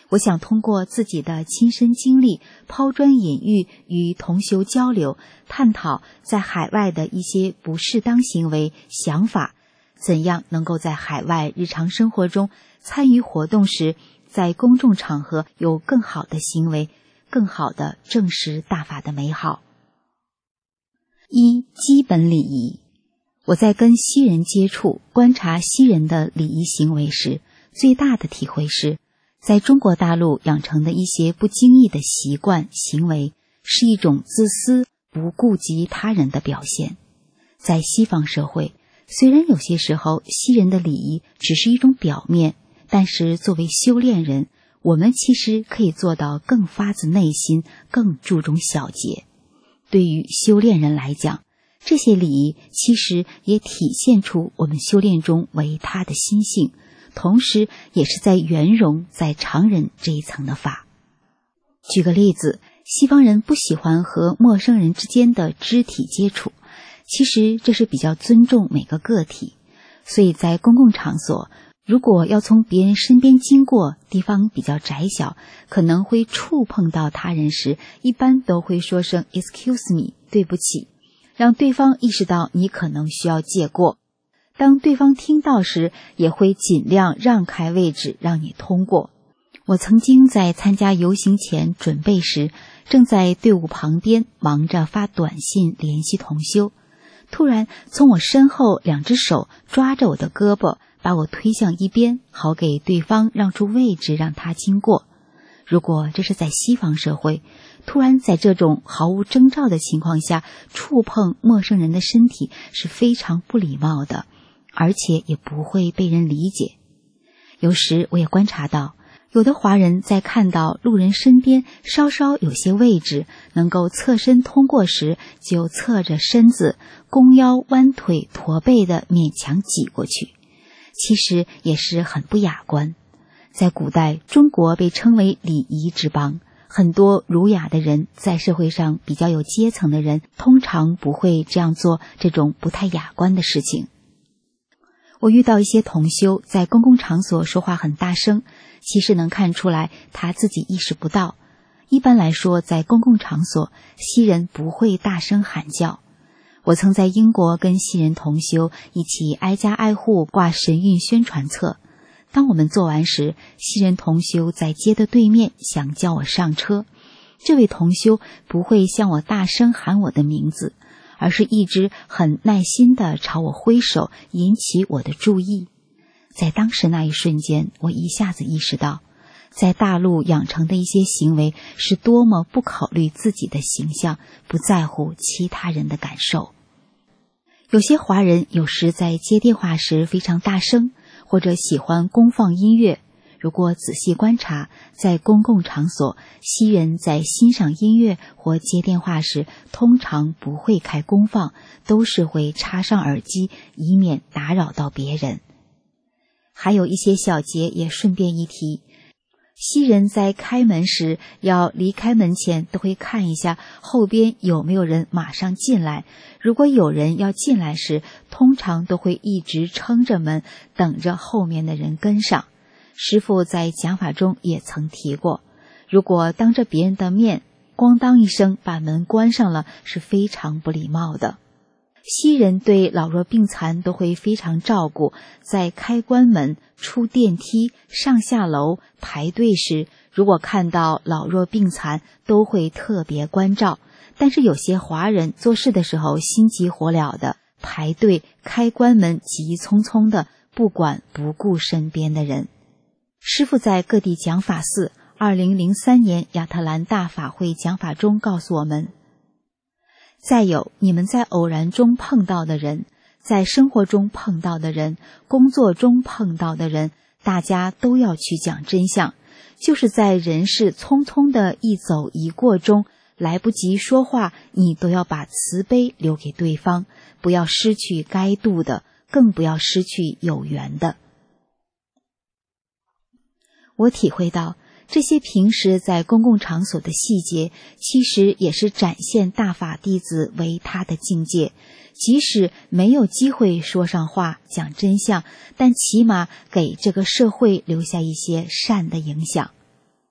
我想通过自己的亲身经历，抛砖引玉，与同修交流，探讨在海外的一些不适当行为、想法，怎样能够在海外日常生活中参与活动时，在公众场合有更好的行为，更好地证实大法的美好。一、基本礼仪。我在跟西人接触，观察西人的礼仪行为时，最大的体会是，在中国大陆养成的一些不经意的习惯行为，是一种自私、不顾及他人的表现。在西方社会，虽然有些时候西人的礼仪只是一种表面，但是作为修炼人，我们其实可以做到更发自内心，更注重小节。对于修炼人来讲，这些礼仪其实也体现出我们修炼中为他的心性，同时也是在圆融在常人这一层的法。举个例子，西方人不喜欢和陌生人之间的肢体接触，其实这是比较尊重每个个体，所以在公共场所，如果要从别人身边经过，地方比较窄小，可能会触碰到他人时，一般都会说声 excuse me， 对不起，让对方意识到你可能需要借过。当对方听到时，也会尽量让开位置让你通过。我曾经在参加游行前准备时，正在队伍旁边忙着发短信联系同修，突然从我身后两只手抓着我的胳膊，把我推向一边，好给对方让出位置让他经过。如果这是在西方社会，突然在这种毫无征兆的情况下触碰陌生人的身体是非常不礼貌的，而且也不会被人理解。有时我也观察到，有的华人在看到路人身边稍稍有些位置能够侧身通过时，就侧着身子弓腰弯腿驼背的勉强挤过去，其实也是很不雅观。在古代，中国被称为礼仪之邦，很多儒雅的人，在社会上比较有阶层的人，通常不会这样做这种不太雅观的事情。我遇到一些同修在公共场所说话很大声，其实能看出来他自己意识不到。一般来说，在公共场所，西人不会大声喊叫。我曾在英国跟西人同修一起挨家挨户挂神韵宣传册，当我们做完时，西人同修在街的对面想叫我上车，这位同修不会向我大声喊我的名字，而是一直很耐心地朝我挥手，引起我的注意。在当时那一瞬间，我一下子意识到，在大陆养成的一些行为是多么不考虑自己的形象，不在乎其他人的感受。有些华人有时在接电话时非常大声，或者喜欢公放音乐。如果仔细观察，在公共场所，西人在欣赏音乐或接电话时，通常不会开公放，都是会插上耳机，以免打扰到别人。还有一些小节也顺便一提，西人在开门时，要离开门前都会看一下后边有没有人马上进来。如果有人要进来时，通常都会一直撑着门，等着后面的人跟上。师父在讲法中也曾提过，如果当着别人的面咣当一声把门关上了，是非常不礼貌的。西人对老弱病残都会非常照顾，在开关门、出电梯、上下楼、排队时，如果看到老弱病残，都会特别关照。但是有些华人做事的时候心急火燎的，排队、开关门急匆匆的，不管不顾身边的人。师父在各地讲法寺2003年亚特兰大法会讲法中告诉我们，再有，你们在偶然中碰到的人，在生活中碰到的人，工作中碰到的人，大家都要去讲真相，就是在人世匆匆的一走一过中，来不及说话，你都要把慈悲留给对方，不要失去该度的，更不要失去有缘的。我体会到，这些平时在公共场所的细节，其实也是展现大法弟子为他的境界。即使没有机会说上话讲真相，但起码给这个社会留下一些善的影响。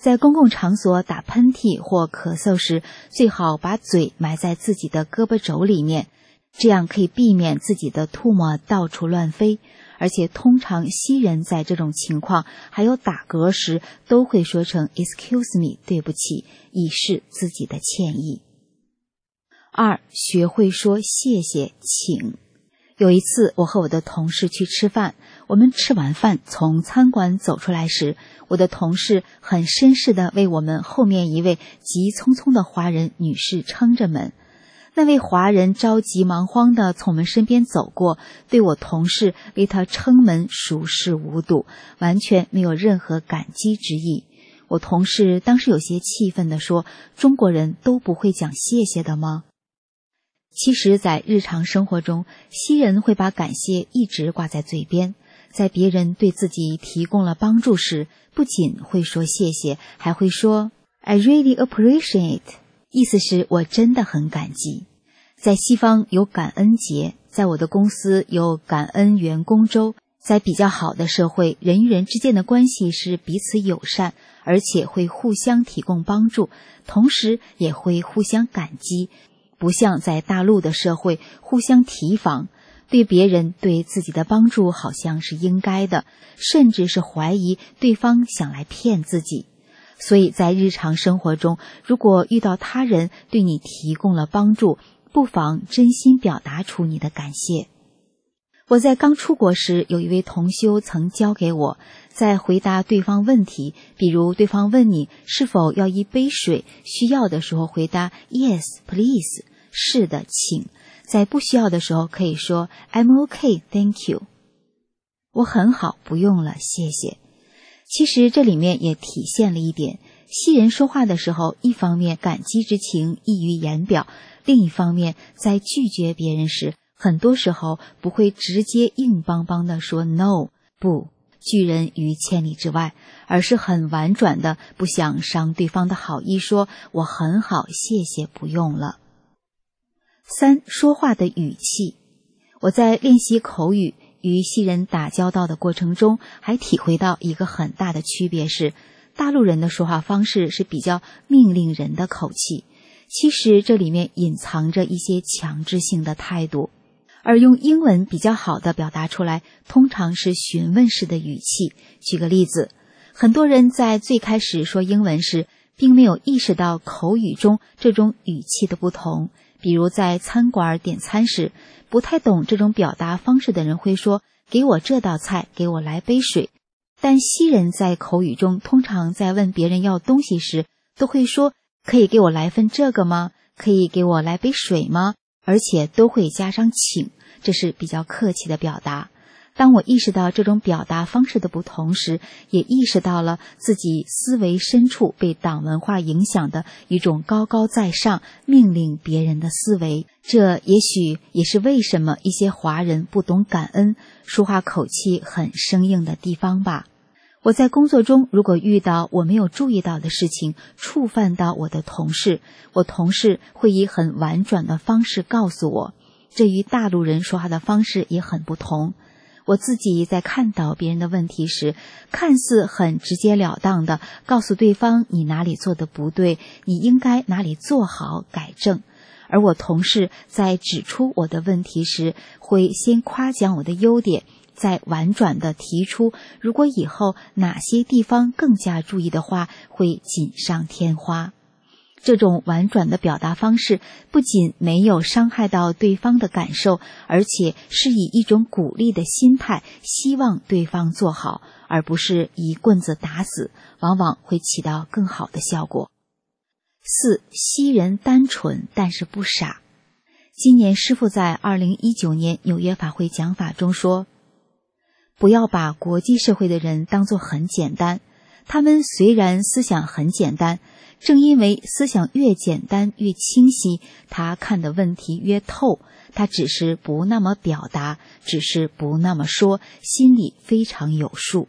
在公共场所打喷嚏或咳嗽时，最好把嘴埋在自己的胳膊肘里面，这样可以避免自己的唾沫到处乱飞。而且通常西人在这种情况还有打嗝时都会说成 excuse me 对不起，以示自己的歉意。2. 学会说谢谢请。有一次我和我的同事去吃饭，我们吃完饭从餐馆走出来时，我的同事很绅士地为我们后面一位急匆匆的华人女士撑着门。那位华人着急忙慌地从我们身边走过，对我同事为他撑门熟视无睹，完全没有任何感激之意。我同事当时有些气愤地说，中国人都不会讲谢谢的吗？其实在日常生活中，西人会把感谢一直挂在嘴边，在别人对自己提供了帮助时，不仅会说谢谢，还会说 I really appreciate， 意思是我真的很感激。在西方有感恩节，在我的公司有感恩员工周。在比较好的社会，人与人之间的关系是彼此友善，而且会互相提供帮助，同时也会互相感激，不像在大陆的社会互相提防，对别人对自己的帮助好像是应该的，甚至是怀疑对方想来骗自己。所以在日常生活中，如果遇到他人对你提供了帮助，不妨真心表达出你的感谢。我在刚出国时，有一位同修曾教给我，在回答对方问题，比如对方问你是否要一杯水，需要的时候回答 Yes, please， 是的，请。在不需要的时候可以说 I'm okay, thank you， 我很好，不用了，谢谢。其实这里面也体现了一点，西人说话的时候，一方面感激之情溢于言表，另一方面在拒绝别人时，很多时候不会直接硬邦邦地说 no， 不，拒人于千里之外，而是很婉转的，不想伤对方的好意，说我很好，谢谢，不用了。3. 说话的语气。我在练习口语与西人打交道的过程中，还体会到一个很大的区别是，大陆人的说话方式是比较命令人的口气，其实这里面隐藏着一些强制性的态度，而用英文比较好的表达出来，通常是询问式的语气。举个例子，很多人在最开始说英文时，并没有意识到口语中这种语气的不同。比如在餐馆点餐时，不太懂这种表达方式的人会说给我这道菜，给我来杯水。但西人在口语中通常在问别人要东西时，都会说可以给我来份这个吗？可以给我来杯水吗？而且都会加上请，这是比较客气的表达。当我意识到这种表达方式的不同时，也意识到了自己思维深处被党文化影响的一种高高在上命令别人的思维。这也许也是为什么一些华人不懂感恩，说话口气很生硬的地方吧。我在工作中如果遇到我没有注意到的事情，触犯到我的同事，我同事会以很婉转的方式告诉我，这与大陆人说话的方式也很不同。我自己在看到别人的问题时，看似很直截了当的告诉对方你哪里做的不对，你应该哪里做好改正。而我同事在指出我的问题时，会先夸奖我的优点，再婉转地提出如果以后哪些地方更加注意的话，会锦上添花。这种婉转的表达方式不仅没有伤害到对方的感受，而且是以一种鼓励的心态，希望对方做好，而不是一棍子打死，往往会起到更好的效果。4. 西人单纯但是不傻。今年师父在2019年纽约法会讲法中说，不要把国际社会的人当作很简单，他们虽然思想很简单，正因为思想越简单越清晰，他看的问题越透，他只是不那么表达，只是不那么说，心里非常有数。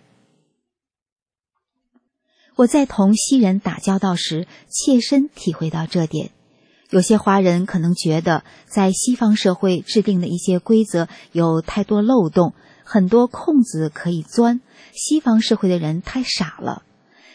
我在同西人打交道时，切身体会到这点。有些华人可能觉得，在西方社会制定的一些规则有太多漏洞，很多空子可以钻，西方社会的人太傻了。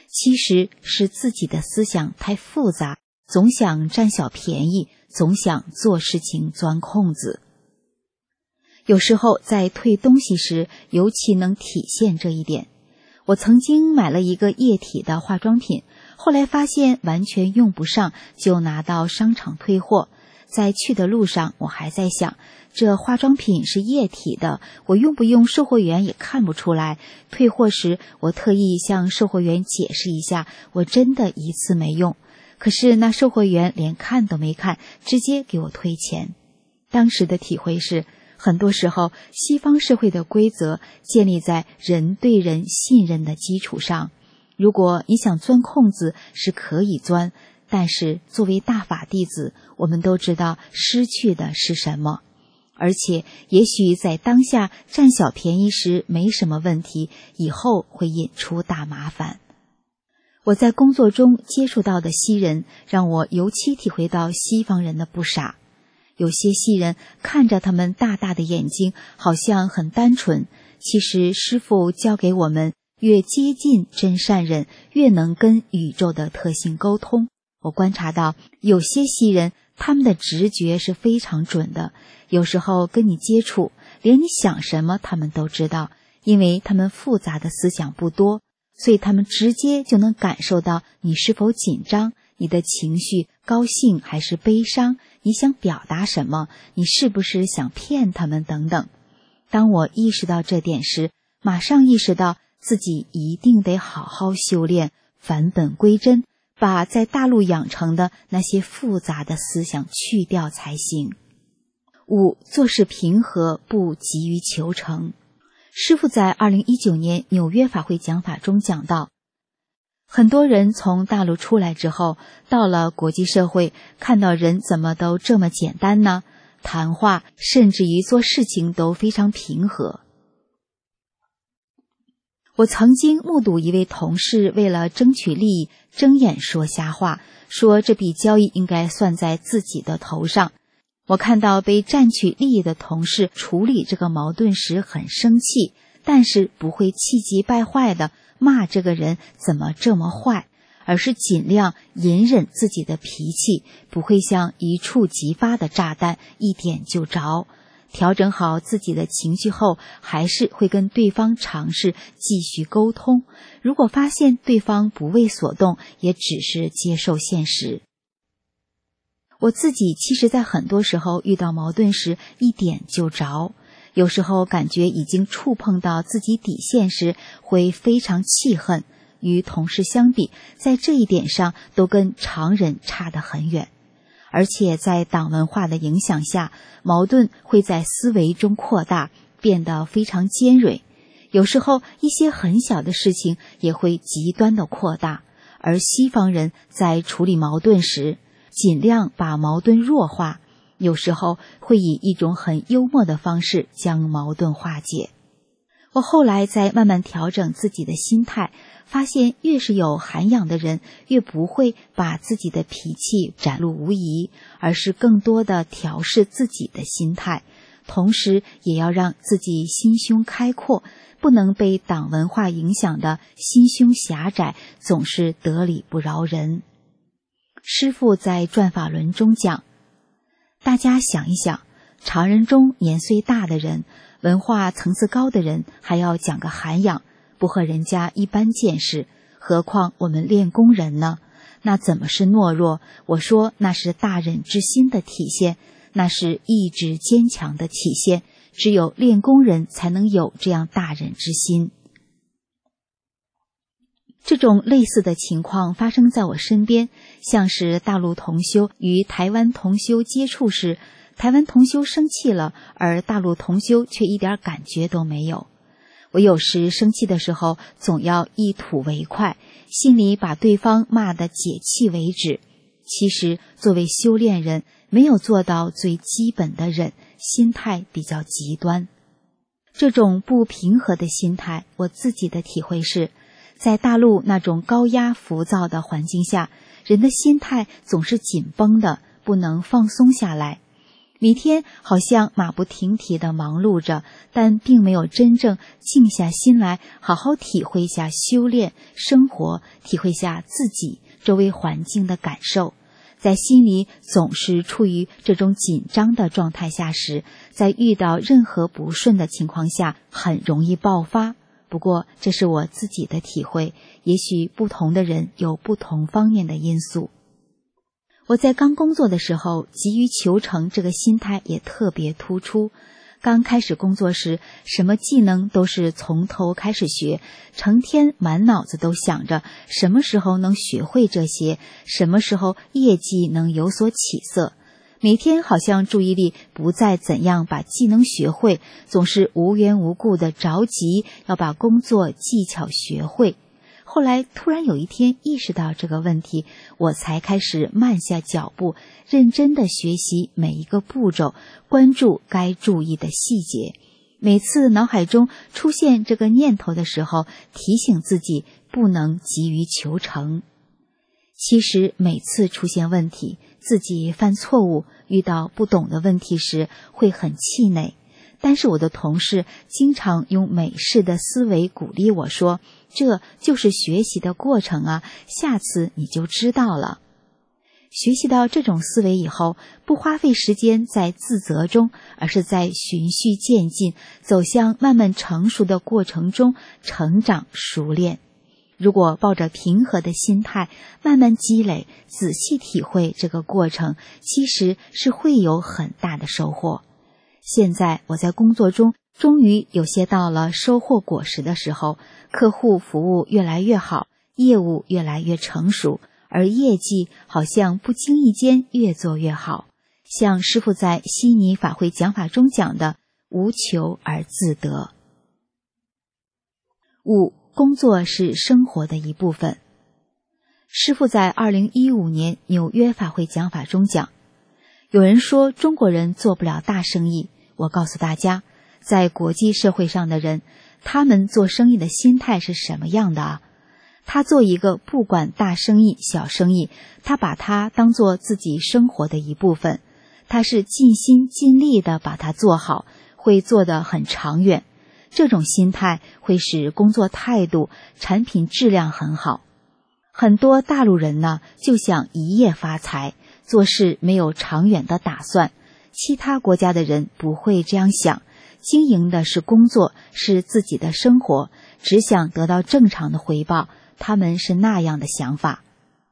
其实是自己的思想太复杂，总想占小便宜，总想做事情钻空子。有时候在退东西时尤其能体现这一点。我曾经买了一个液体的化妆品，后来发现完全用不上，就拿到商场退货。在去的路上，我还在想，这化妆品是液体的，我用不用售货员也看不出来。退货时，我特意向售货员解释一下，我真的一次没用。可是那售货员连看都没看，直接给我退钱。当时的体会是，很多时候西方社会的规则建立在人对人信任的基础上。如果你想钻空子是可以钻，但是作为大法弟子，我们都知道失去的是什么。而且也许在当下占小便宜时没什么问题，以后会引出大麻烦。我在工作中接触到的西人，让我尤其体会到西方人的不傻。有些西人看着他们大大的眼睛，好像很单纯，其实师父教给我们，越接近真善人，越能跟宇宙的特性沟通。我观察到有些西人，他们的直觉是非常准的，有时候跟你接触，连你想什么他们都知道，因为他们复杂的思想不多，所以他们直接就能感受到你是否紧张，你的情绪高兴还是悲伤，你想表达什么，你是不是想骗他们等等。当我意识到这点时，马上意识到自己一定得好好修炼，返本归真，把在大陆养成的那些复杂的思想去掉才行。5. 做事平和，不急于求成。师父在2019年纽约法会讲法中讲到，很多人从大陆出来之后，到了国际社会，看到人怎么都这么简单呢？谈话甚至于做事情都非常平和。我曾经目睹一位同事为了争取利益睁眼说瞎话，说这笔交易应该算在自己的头上。我看到被占取利益的同事处理这个矛盾时很生气，但是不会气急败坏的骂这个人怎么这么坏，而是尽量隐忍自己的脾气，不会像一触即发的炸弹，一点就着。调整好自己的情绪后，还是会跟对方尝试继续沟通。如果发现对方不为所动，也只是接受现实。我自己其实在很多时候遇到矛盾时一点就着，有时候感觉已经触碰到自己底线时，会非常气恨。与同事相比，在这一点上都跟常人差得很远。而且在党文化的影响下，矛盾会在思维中扩大，变得非常尖锐。有时候一些很小的事情也会极端的扩大，而西方人在处理矛盾时，尽量把矛盾弱化，有时候会以一种很幽默的方式将矛盾化解。我后来在慢慢调整自己的心态，发现越是有涵养的人，越不会把自己的脾气展露无遗，而是更多的调试自己的心态，同时也要让自己心胸开阔，不能被党文化影响的心胸狭窄，总是得理不饶人。师父在转法轮中讲，大家想一想，常人中年岁大的人，文化层次高的人，还要讲个涵养，不和人家一般见识，何况我们练功人呢？那怎么是懦弱？我说那是大忍之心的体现，那是意志坚强的体现，只有练功人才能有这样大忍之心。这种类似的情况发生在我身边，像是大陆同修与台湾同修接触时，台湾同修生气了，而大陆同修却一点感觉都没有。我有时生气的时候，总要一吐为快，心里把对方骂得解气为止。其实作为修炼人，没有做到最基本的忍，心态比较极端。这种不平和的心态，我自己的体会是，在大陆那种高压浮躁的环境下，人的心态总是紧绷的，不能放松下来。 每天好像马不停蹄地忙碌着，但并没有真正静下心来，好好体会下修炼生活，体会下自己周围环境的感受。在心里总是处于这种紧张的状态下时，在遇到任何不顺的情况下，很容易爆发。不过这是我自己的体会，也许不同的人有不同方面的因素。我在刚工作的时候，急于求成这个心态也特别突出。刚开始工作时，什么技能都是从头开始学，成天满脑子都想着什么时候能学会这些，什么时候业绩能有所起色。每天好像注意力不在怎样把技能学会，总是无缘无故的着急要把工作技巧学会。后来突然有一天意识到这个问题，我才开始慢下脚步，认真地学习每一个步骤，关注该注意的细节。每次脑海中出现这个念头的时候，提醒自己不能急于求成。其实每次出现问题，自己犯错误，遇到不懂的问题时，会很气馁。但是我的同事经常用美式的思维鼓励我说，这就是学习的过程啊，下次你就知道了。学习到这种思维以后，不花费时间在自责中，而是在循序渐进，走向慢慢成熟的过程中成长熟练。如果抱着平和的心态，慢慢积累，仔细体会这个过程，其实是会有很大的收获。现在我在工作中终于有些到了收获果实的时候，客户服务越来越好，业务越来越成熟，而业绩好像不经意间越做越好。像师父在悉尼法会讲法中讲的，无求而自得。5. 工作是生活的一部分。师父在2015年纽约法会讲法中讲，有人说中国人做不了大生意，我告诉大家，在国际社会上的人，他们做生意的心态是什么样的啊？他做一个不管大生意小生意，他把它当作自己生活的一部分，他是尽心尽力地把它做好，会做得很长远。这种心态会使工作态度、产品质量很好。很多大陆人呢，就想一夜发财，做事没有长远的打算。其他国家的人不会这样想，经营的是工作，是自己的生活，只想得到正常的回报，他们是那样的想法。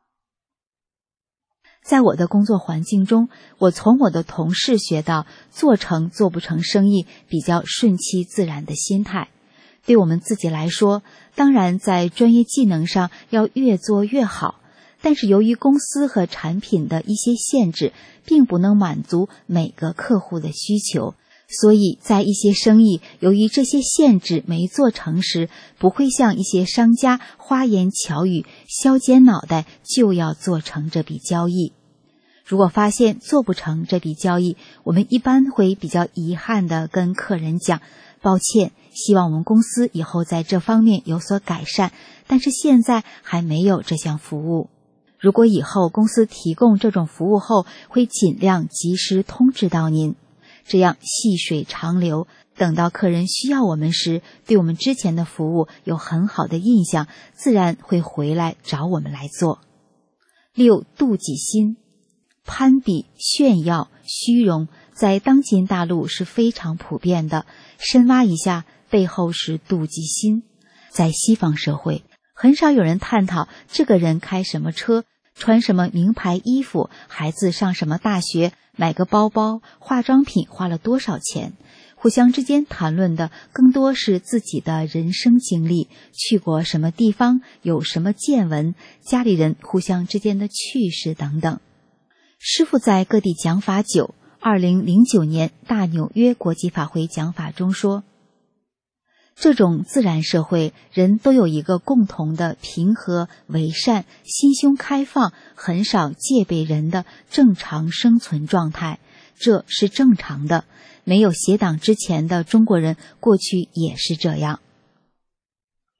在我的工作环境中，我从我的同事学到做成做不成生意比较顺其自然的心态。对我们自己来说，当然在专业技能上要越做越好，但是由于公司和产品的一些限制，并不能满足每个客户的需求，所以在一些生意由于这些限制没做成时，不会像一些商家花言巧语、削尖脑袋就要做成这笔交易。如果发现做不成这笔交易，我们一般会比较遗憾地跟客人讲，抱歉，希望我们公司以后在这方面有所改善，但是现在还没有这项服务。如果以后公司提供这种服务后，会尽量及时通知到您，这样细水长流，等到客人需要我们时，对我们之前的服务有很好的印象，自然会回来找我们来做。6. 妒忌心。攀比、炫耀、虚荣在当今大陆是非常普遍的，深挖一下，背后是妒忌心。在西方社会，很少有人探讨这个人开什么车，穿什么名牌衣服，孩子上什么大学，买个包包，化妆品花了多少钱。互相之间谈论的更多是自己的人生经历，去过什么地方，有什么见闻，家里人互相之间的趣事等等。师父在各地讲法久，2009年大纽约国际法会讲法中说，这种自然社会，人都有一个共同的平和、为善、心胸开放、很少戒备人的正常生存状态，这是正常的。没有邪党之前的中国人过去也是这样。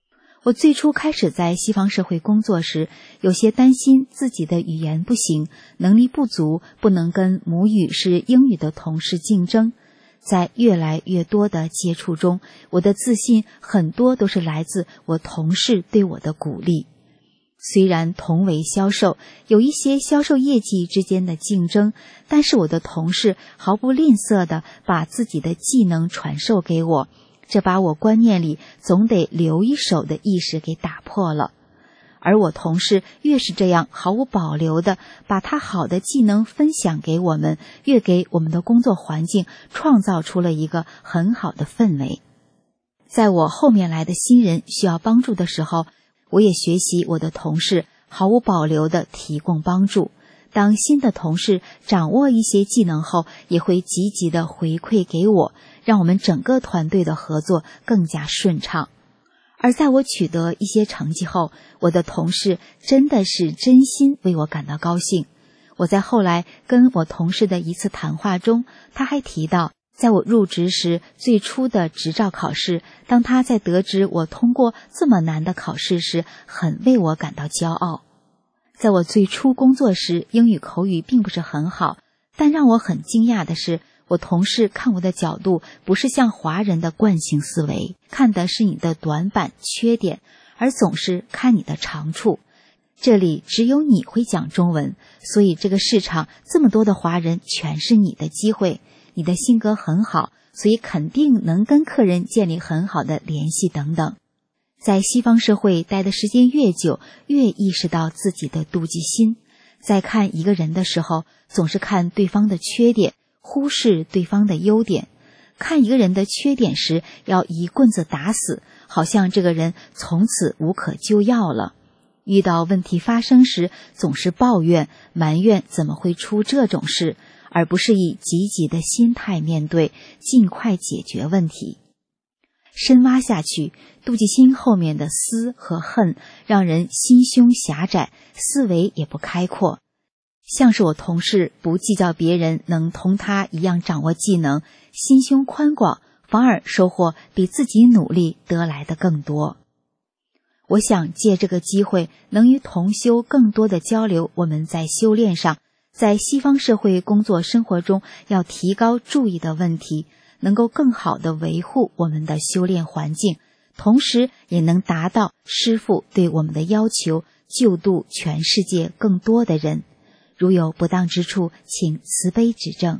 我最初开始在西方社会工作时，有些担心自己的语言不行，能力不足，不能跟母语是英语的同事竞争。在越来越多的接触中，我的自信很多都是来自我同事对我的鼓励。虽然同为销售，有一些销售业绩之间的竞争，但是我的同事毫不吝啬地把自己的技能传授给我，这把我观念里总得留一手的意识给打破了。而我同事越是这样毫无保留地把他好的技能分享给我们，越给我们的工作环境创造出了一个很好的氛围。在我后面来的新人需要帮助的时候，我也学习我的同事毫无保留地提供帮助。当新的同事掌握一些技能后，也会积极地回馈给我，让我们整个团队的合作更加顺畅。而在我取得一些成绩后，我的同事真的是真心为我感到高兴。我在后来跟我同事的一次谈话中，他还提到，在我入职时最初的执照考试，当他在得知我通过这么难的考试时，很为我感到骄傲。在我最初工作时，英语口语并不是很好，但让我很惊讶的是，我同事看我的角度不是像华人的惯性思维，看的是你的短板、缺点，而总是看你的长处。这里只有你会讲中文，所以这个市场这么多的华人全是你的机会。你的性格很好，所以肯定能跟客人建立很好的联系等等。在西方社会待的时间越久，越意识到自己的妒忌心。在看一个人的时候，总是看对方的缺点，忽视对方的优点。看一个人的缺点时，要一棍子打死，好像这个人从此无可救药了。遇到问题发生时，总是抱怨、埋怨怎么会出这种事，而不是以积极的心态面对，尽快解决问题。深挖下去，妒忌心后面的私和恨让人心胸狭窄，思维也不开阔。像是我同事不计较别人能同他一样掌握技能，心胸宽广，反而收获比自己努力得来的更多。我想借这个机会，能与同修更多的交流我们在修炼上，在西方社会工作生活中要提高注意的问题，能够更好地维护我们的修炼环境，同时也能达到师父对我们的要求，救度全世界更多的人。如有不当之处，请慈悲指正。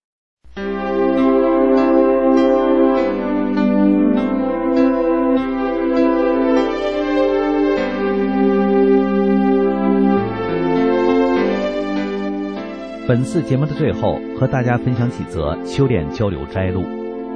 本次节目的最后，和大家分享几则修炼交流摘录。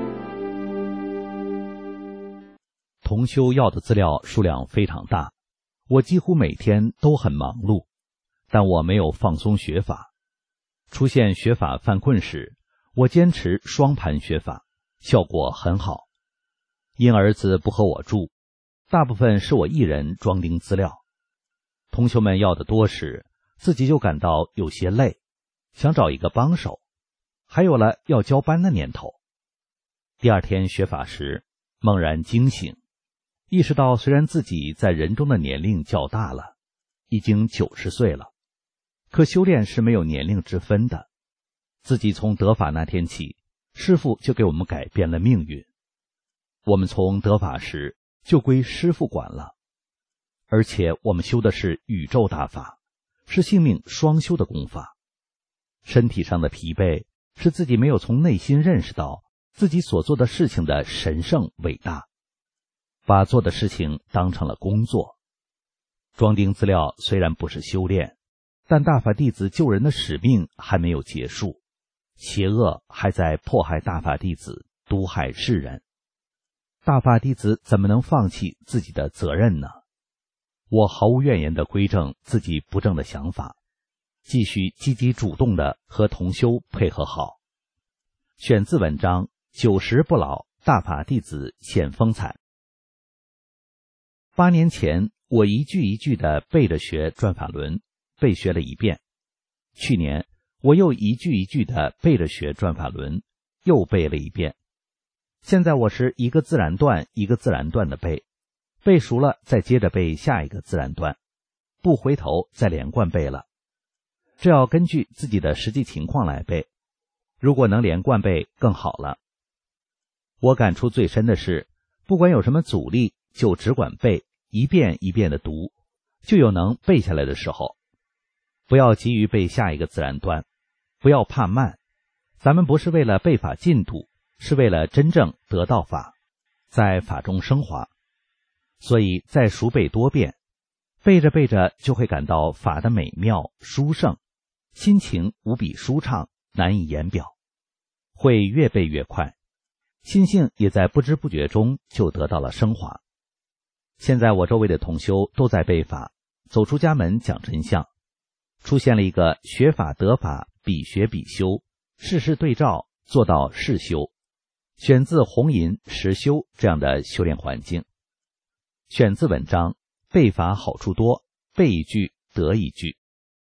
同修要的资料数量非常大，我几乎每天都很忙碌，但我没有放松学法。出现学法犯困时，我坚持双盘学法，效果很好。因儿子不和我住，大部分是我一人装订资料。同修们要的多时，自己就感到有些累，想找一个帮手，还有了要交班的念头。第二天学法时，猛然惊醒，意识到虽然自己在人中的年龄较大了，已经90岁了，可修炼是没有年龄之分的。自己从得法那天起，师父就给我们改变了命运。我们从得法时就归师父管了，而且我们修的是宇宙大法，是性命双修的功法。身体上的疲惫是自己没有从内心认识到自己所做的事情的神圣伟大，把做的事情当成了工作。装订资料虽然不是修炼，但大法弟子救人的使命还没有结束，邪恶还在迫害大法弟子，毒害世人。大法弟子怎么能放弃自己的责任呢？我毫无怨言地归正自己不正的想法，继续积极主动地和同修配合好。选自文章90不老，大法弟子现风采。8年前，我一句一句地背着学转法轮，背学了一遍。去年，我又一句一句地背着学转法轮，又背了一遍。现在我是一个自然段一个自然段的背， 背熟了再接着背下一个自然段，不回头再连贯背了。这要根据自己的实际情况来背，如果能连贯背更好了。我感触最深的是，不管有什么阻力，就只管背，一遍一遍的读，就有能背下来的时候。不要急于背下一个自然段，不要怕慢。咱们不是为了背法进度，是为了真正得到法，在法中升华。所以再熟背多遍，背着背着就会感到法的美妙殊胜，心情无比舒畅，难以言表，会越背越快，心性也在不知不觉中就得到了升华。现在我周围的同修都在背法，走出家门讲真相，出现了一个学法得法，比学比修，事事对照，做到事修，选自红银实修这样的修炼环境。选自文章，背法好处多，背一句得一句。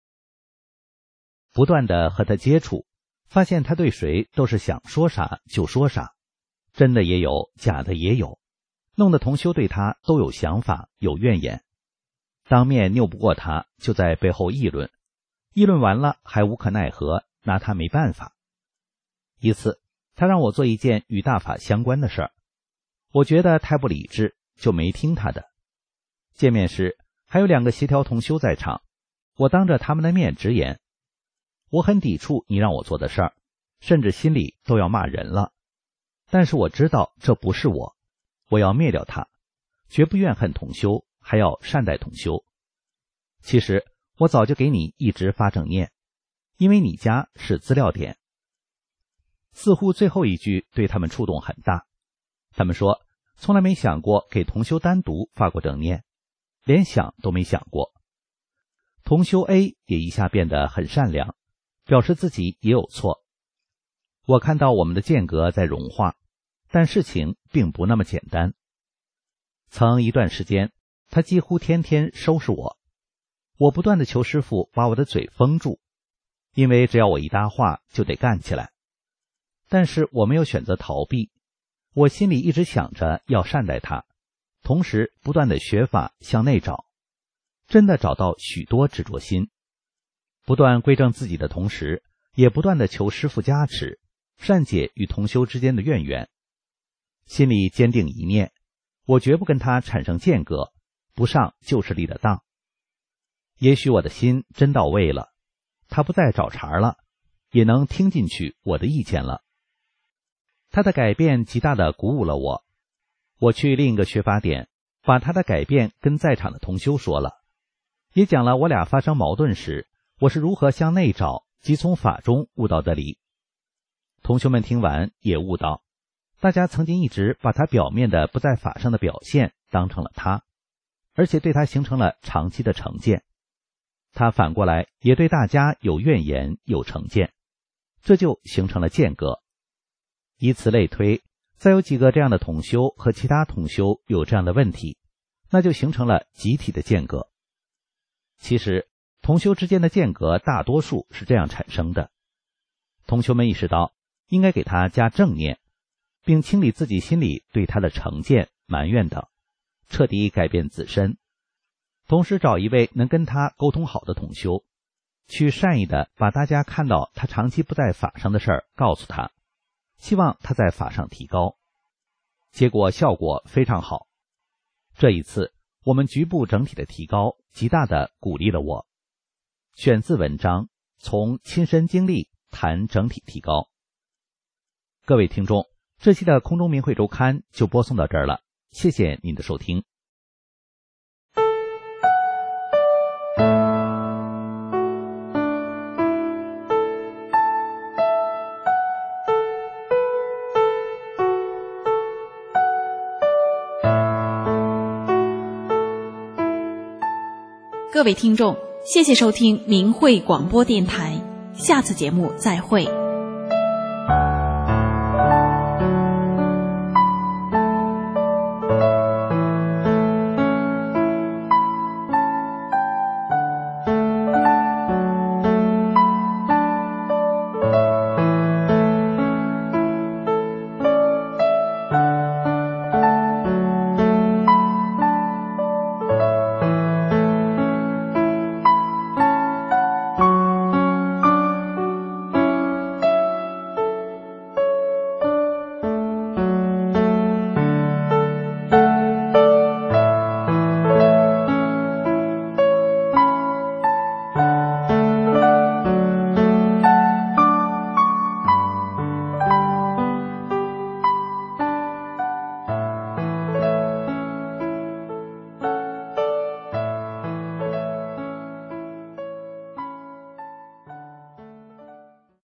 不断的和他接触，发现他对谁都是想说啥就说啥，真的也有，假的也有，弄得同修对他都有想法，有怨言。当面拗不过他，就在背后议论，议论完了还无可奈何，拿他没办法。一次，他让我做一件与大法相关的事儿，我觉得太不理智，就没听他的。见面时还有2个协调同修在场，我当着他们的面直言，我很抵触你让我做的事儿，甚至心里都要骂人了。但是我知道这不是我要灭掉他，绝不怨恨同修，还要善待同修。其实我早就给你一直发正念，因为你家是资料点。似乎最后一句对他们触动很大，他们说从来没想过给同修单独发过正念，连想都没想过。同修 A 也一下变得很善良，表示自己也有错。我看到我们的间隔在融化，但事情并不那么简单。曾一段时间，他几乎天天收拾我，我不断地求师父把我的嘴封住，因为只要我一搭话就得干起来。但是我没有选择逃避，我心里一直想着要善待他，同时不断地学法向内找，真的找到许多执着心，不断归正自己的同时，也不断地求师父加持，善解与同修之间的怨缘。心里坚定一念，我绝不跟他产生间隔，不上就是立的当。也许我的心真到位了，他不再找茬了，也能听进去我的意见了。他的改变极大地鼓舞了我。我去另一个学法点，把他的改变跟在场的同修说了，也讲了我俩发生矛盾时，我是如何向内找，即从法中悟到的理。同修们听完也悟到，大家曾经一直把他表面的不在法上的表现当成了他，而且对他形成了长期的成见。他反过来也对大家有怨言，有成见，这就形成了间隔。以此类推，再有几个这样的同修和其他同修有这样的问题，那就形成了集体的间隔。其实同修之间的间隔大多数是这样产生的。同修们意识到应该给他加正念，并清理自己心里对他的成见、埋怨等，彻底改变自身，同时找一位能跟他沟通好的同修，去善意的把大家看到他长期不在法上的事儿告诉他，希望他在法上提高。结果效果非常好。这一次我们局部整体的提高极大地鼓励了我。选自文章，从亲身经历谈整体提高。各位听众，这期的空中明慧周刊就播送到这儿了，谢谢您的收听。 各位听众，谢谢收听明慧广播电台，下次节目再会。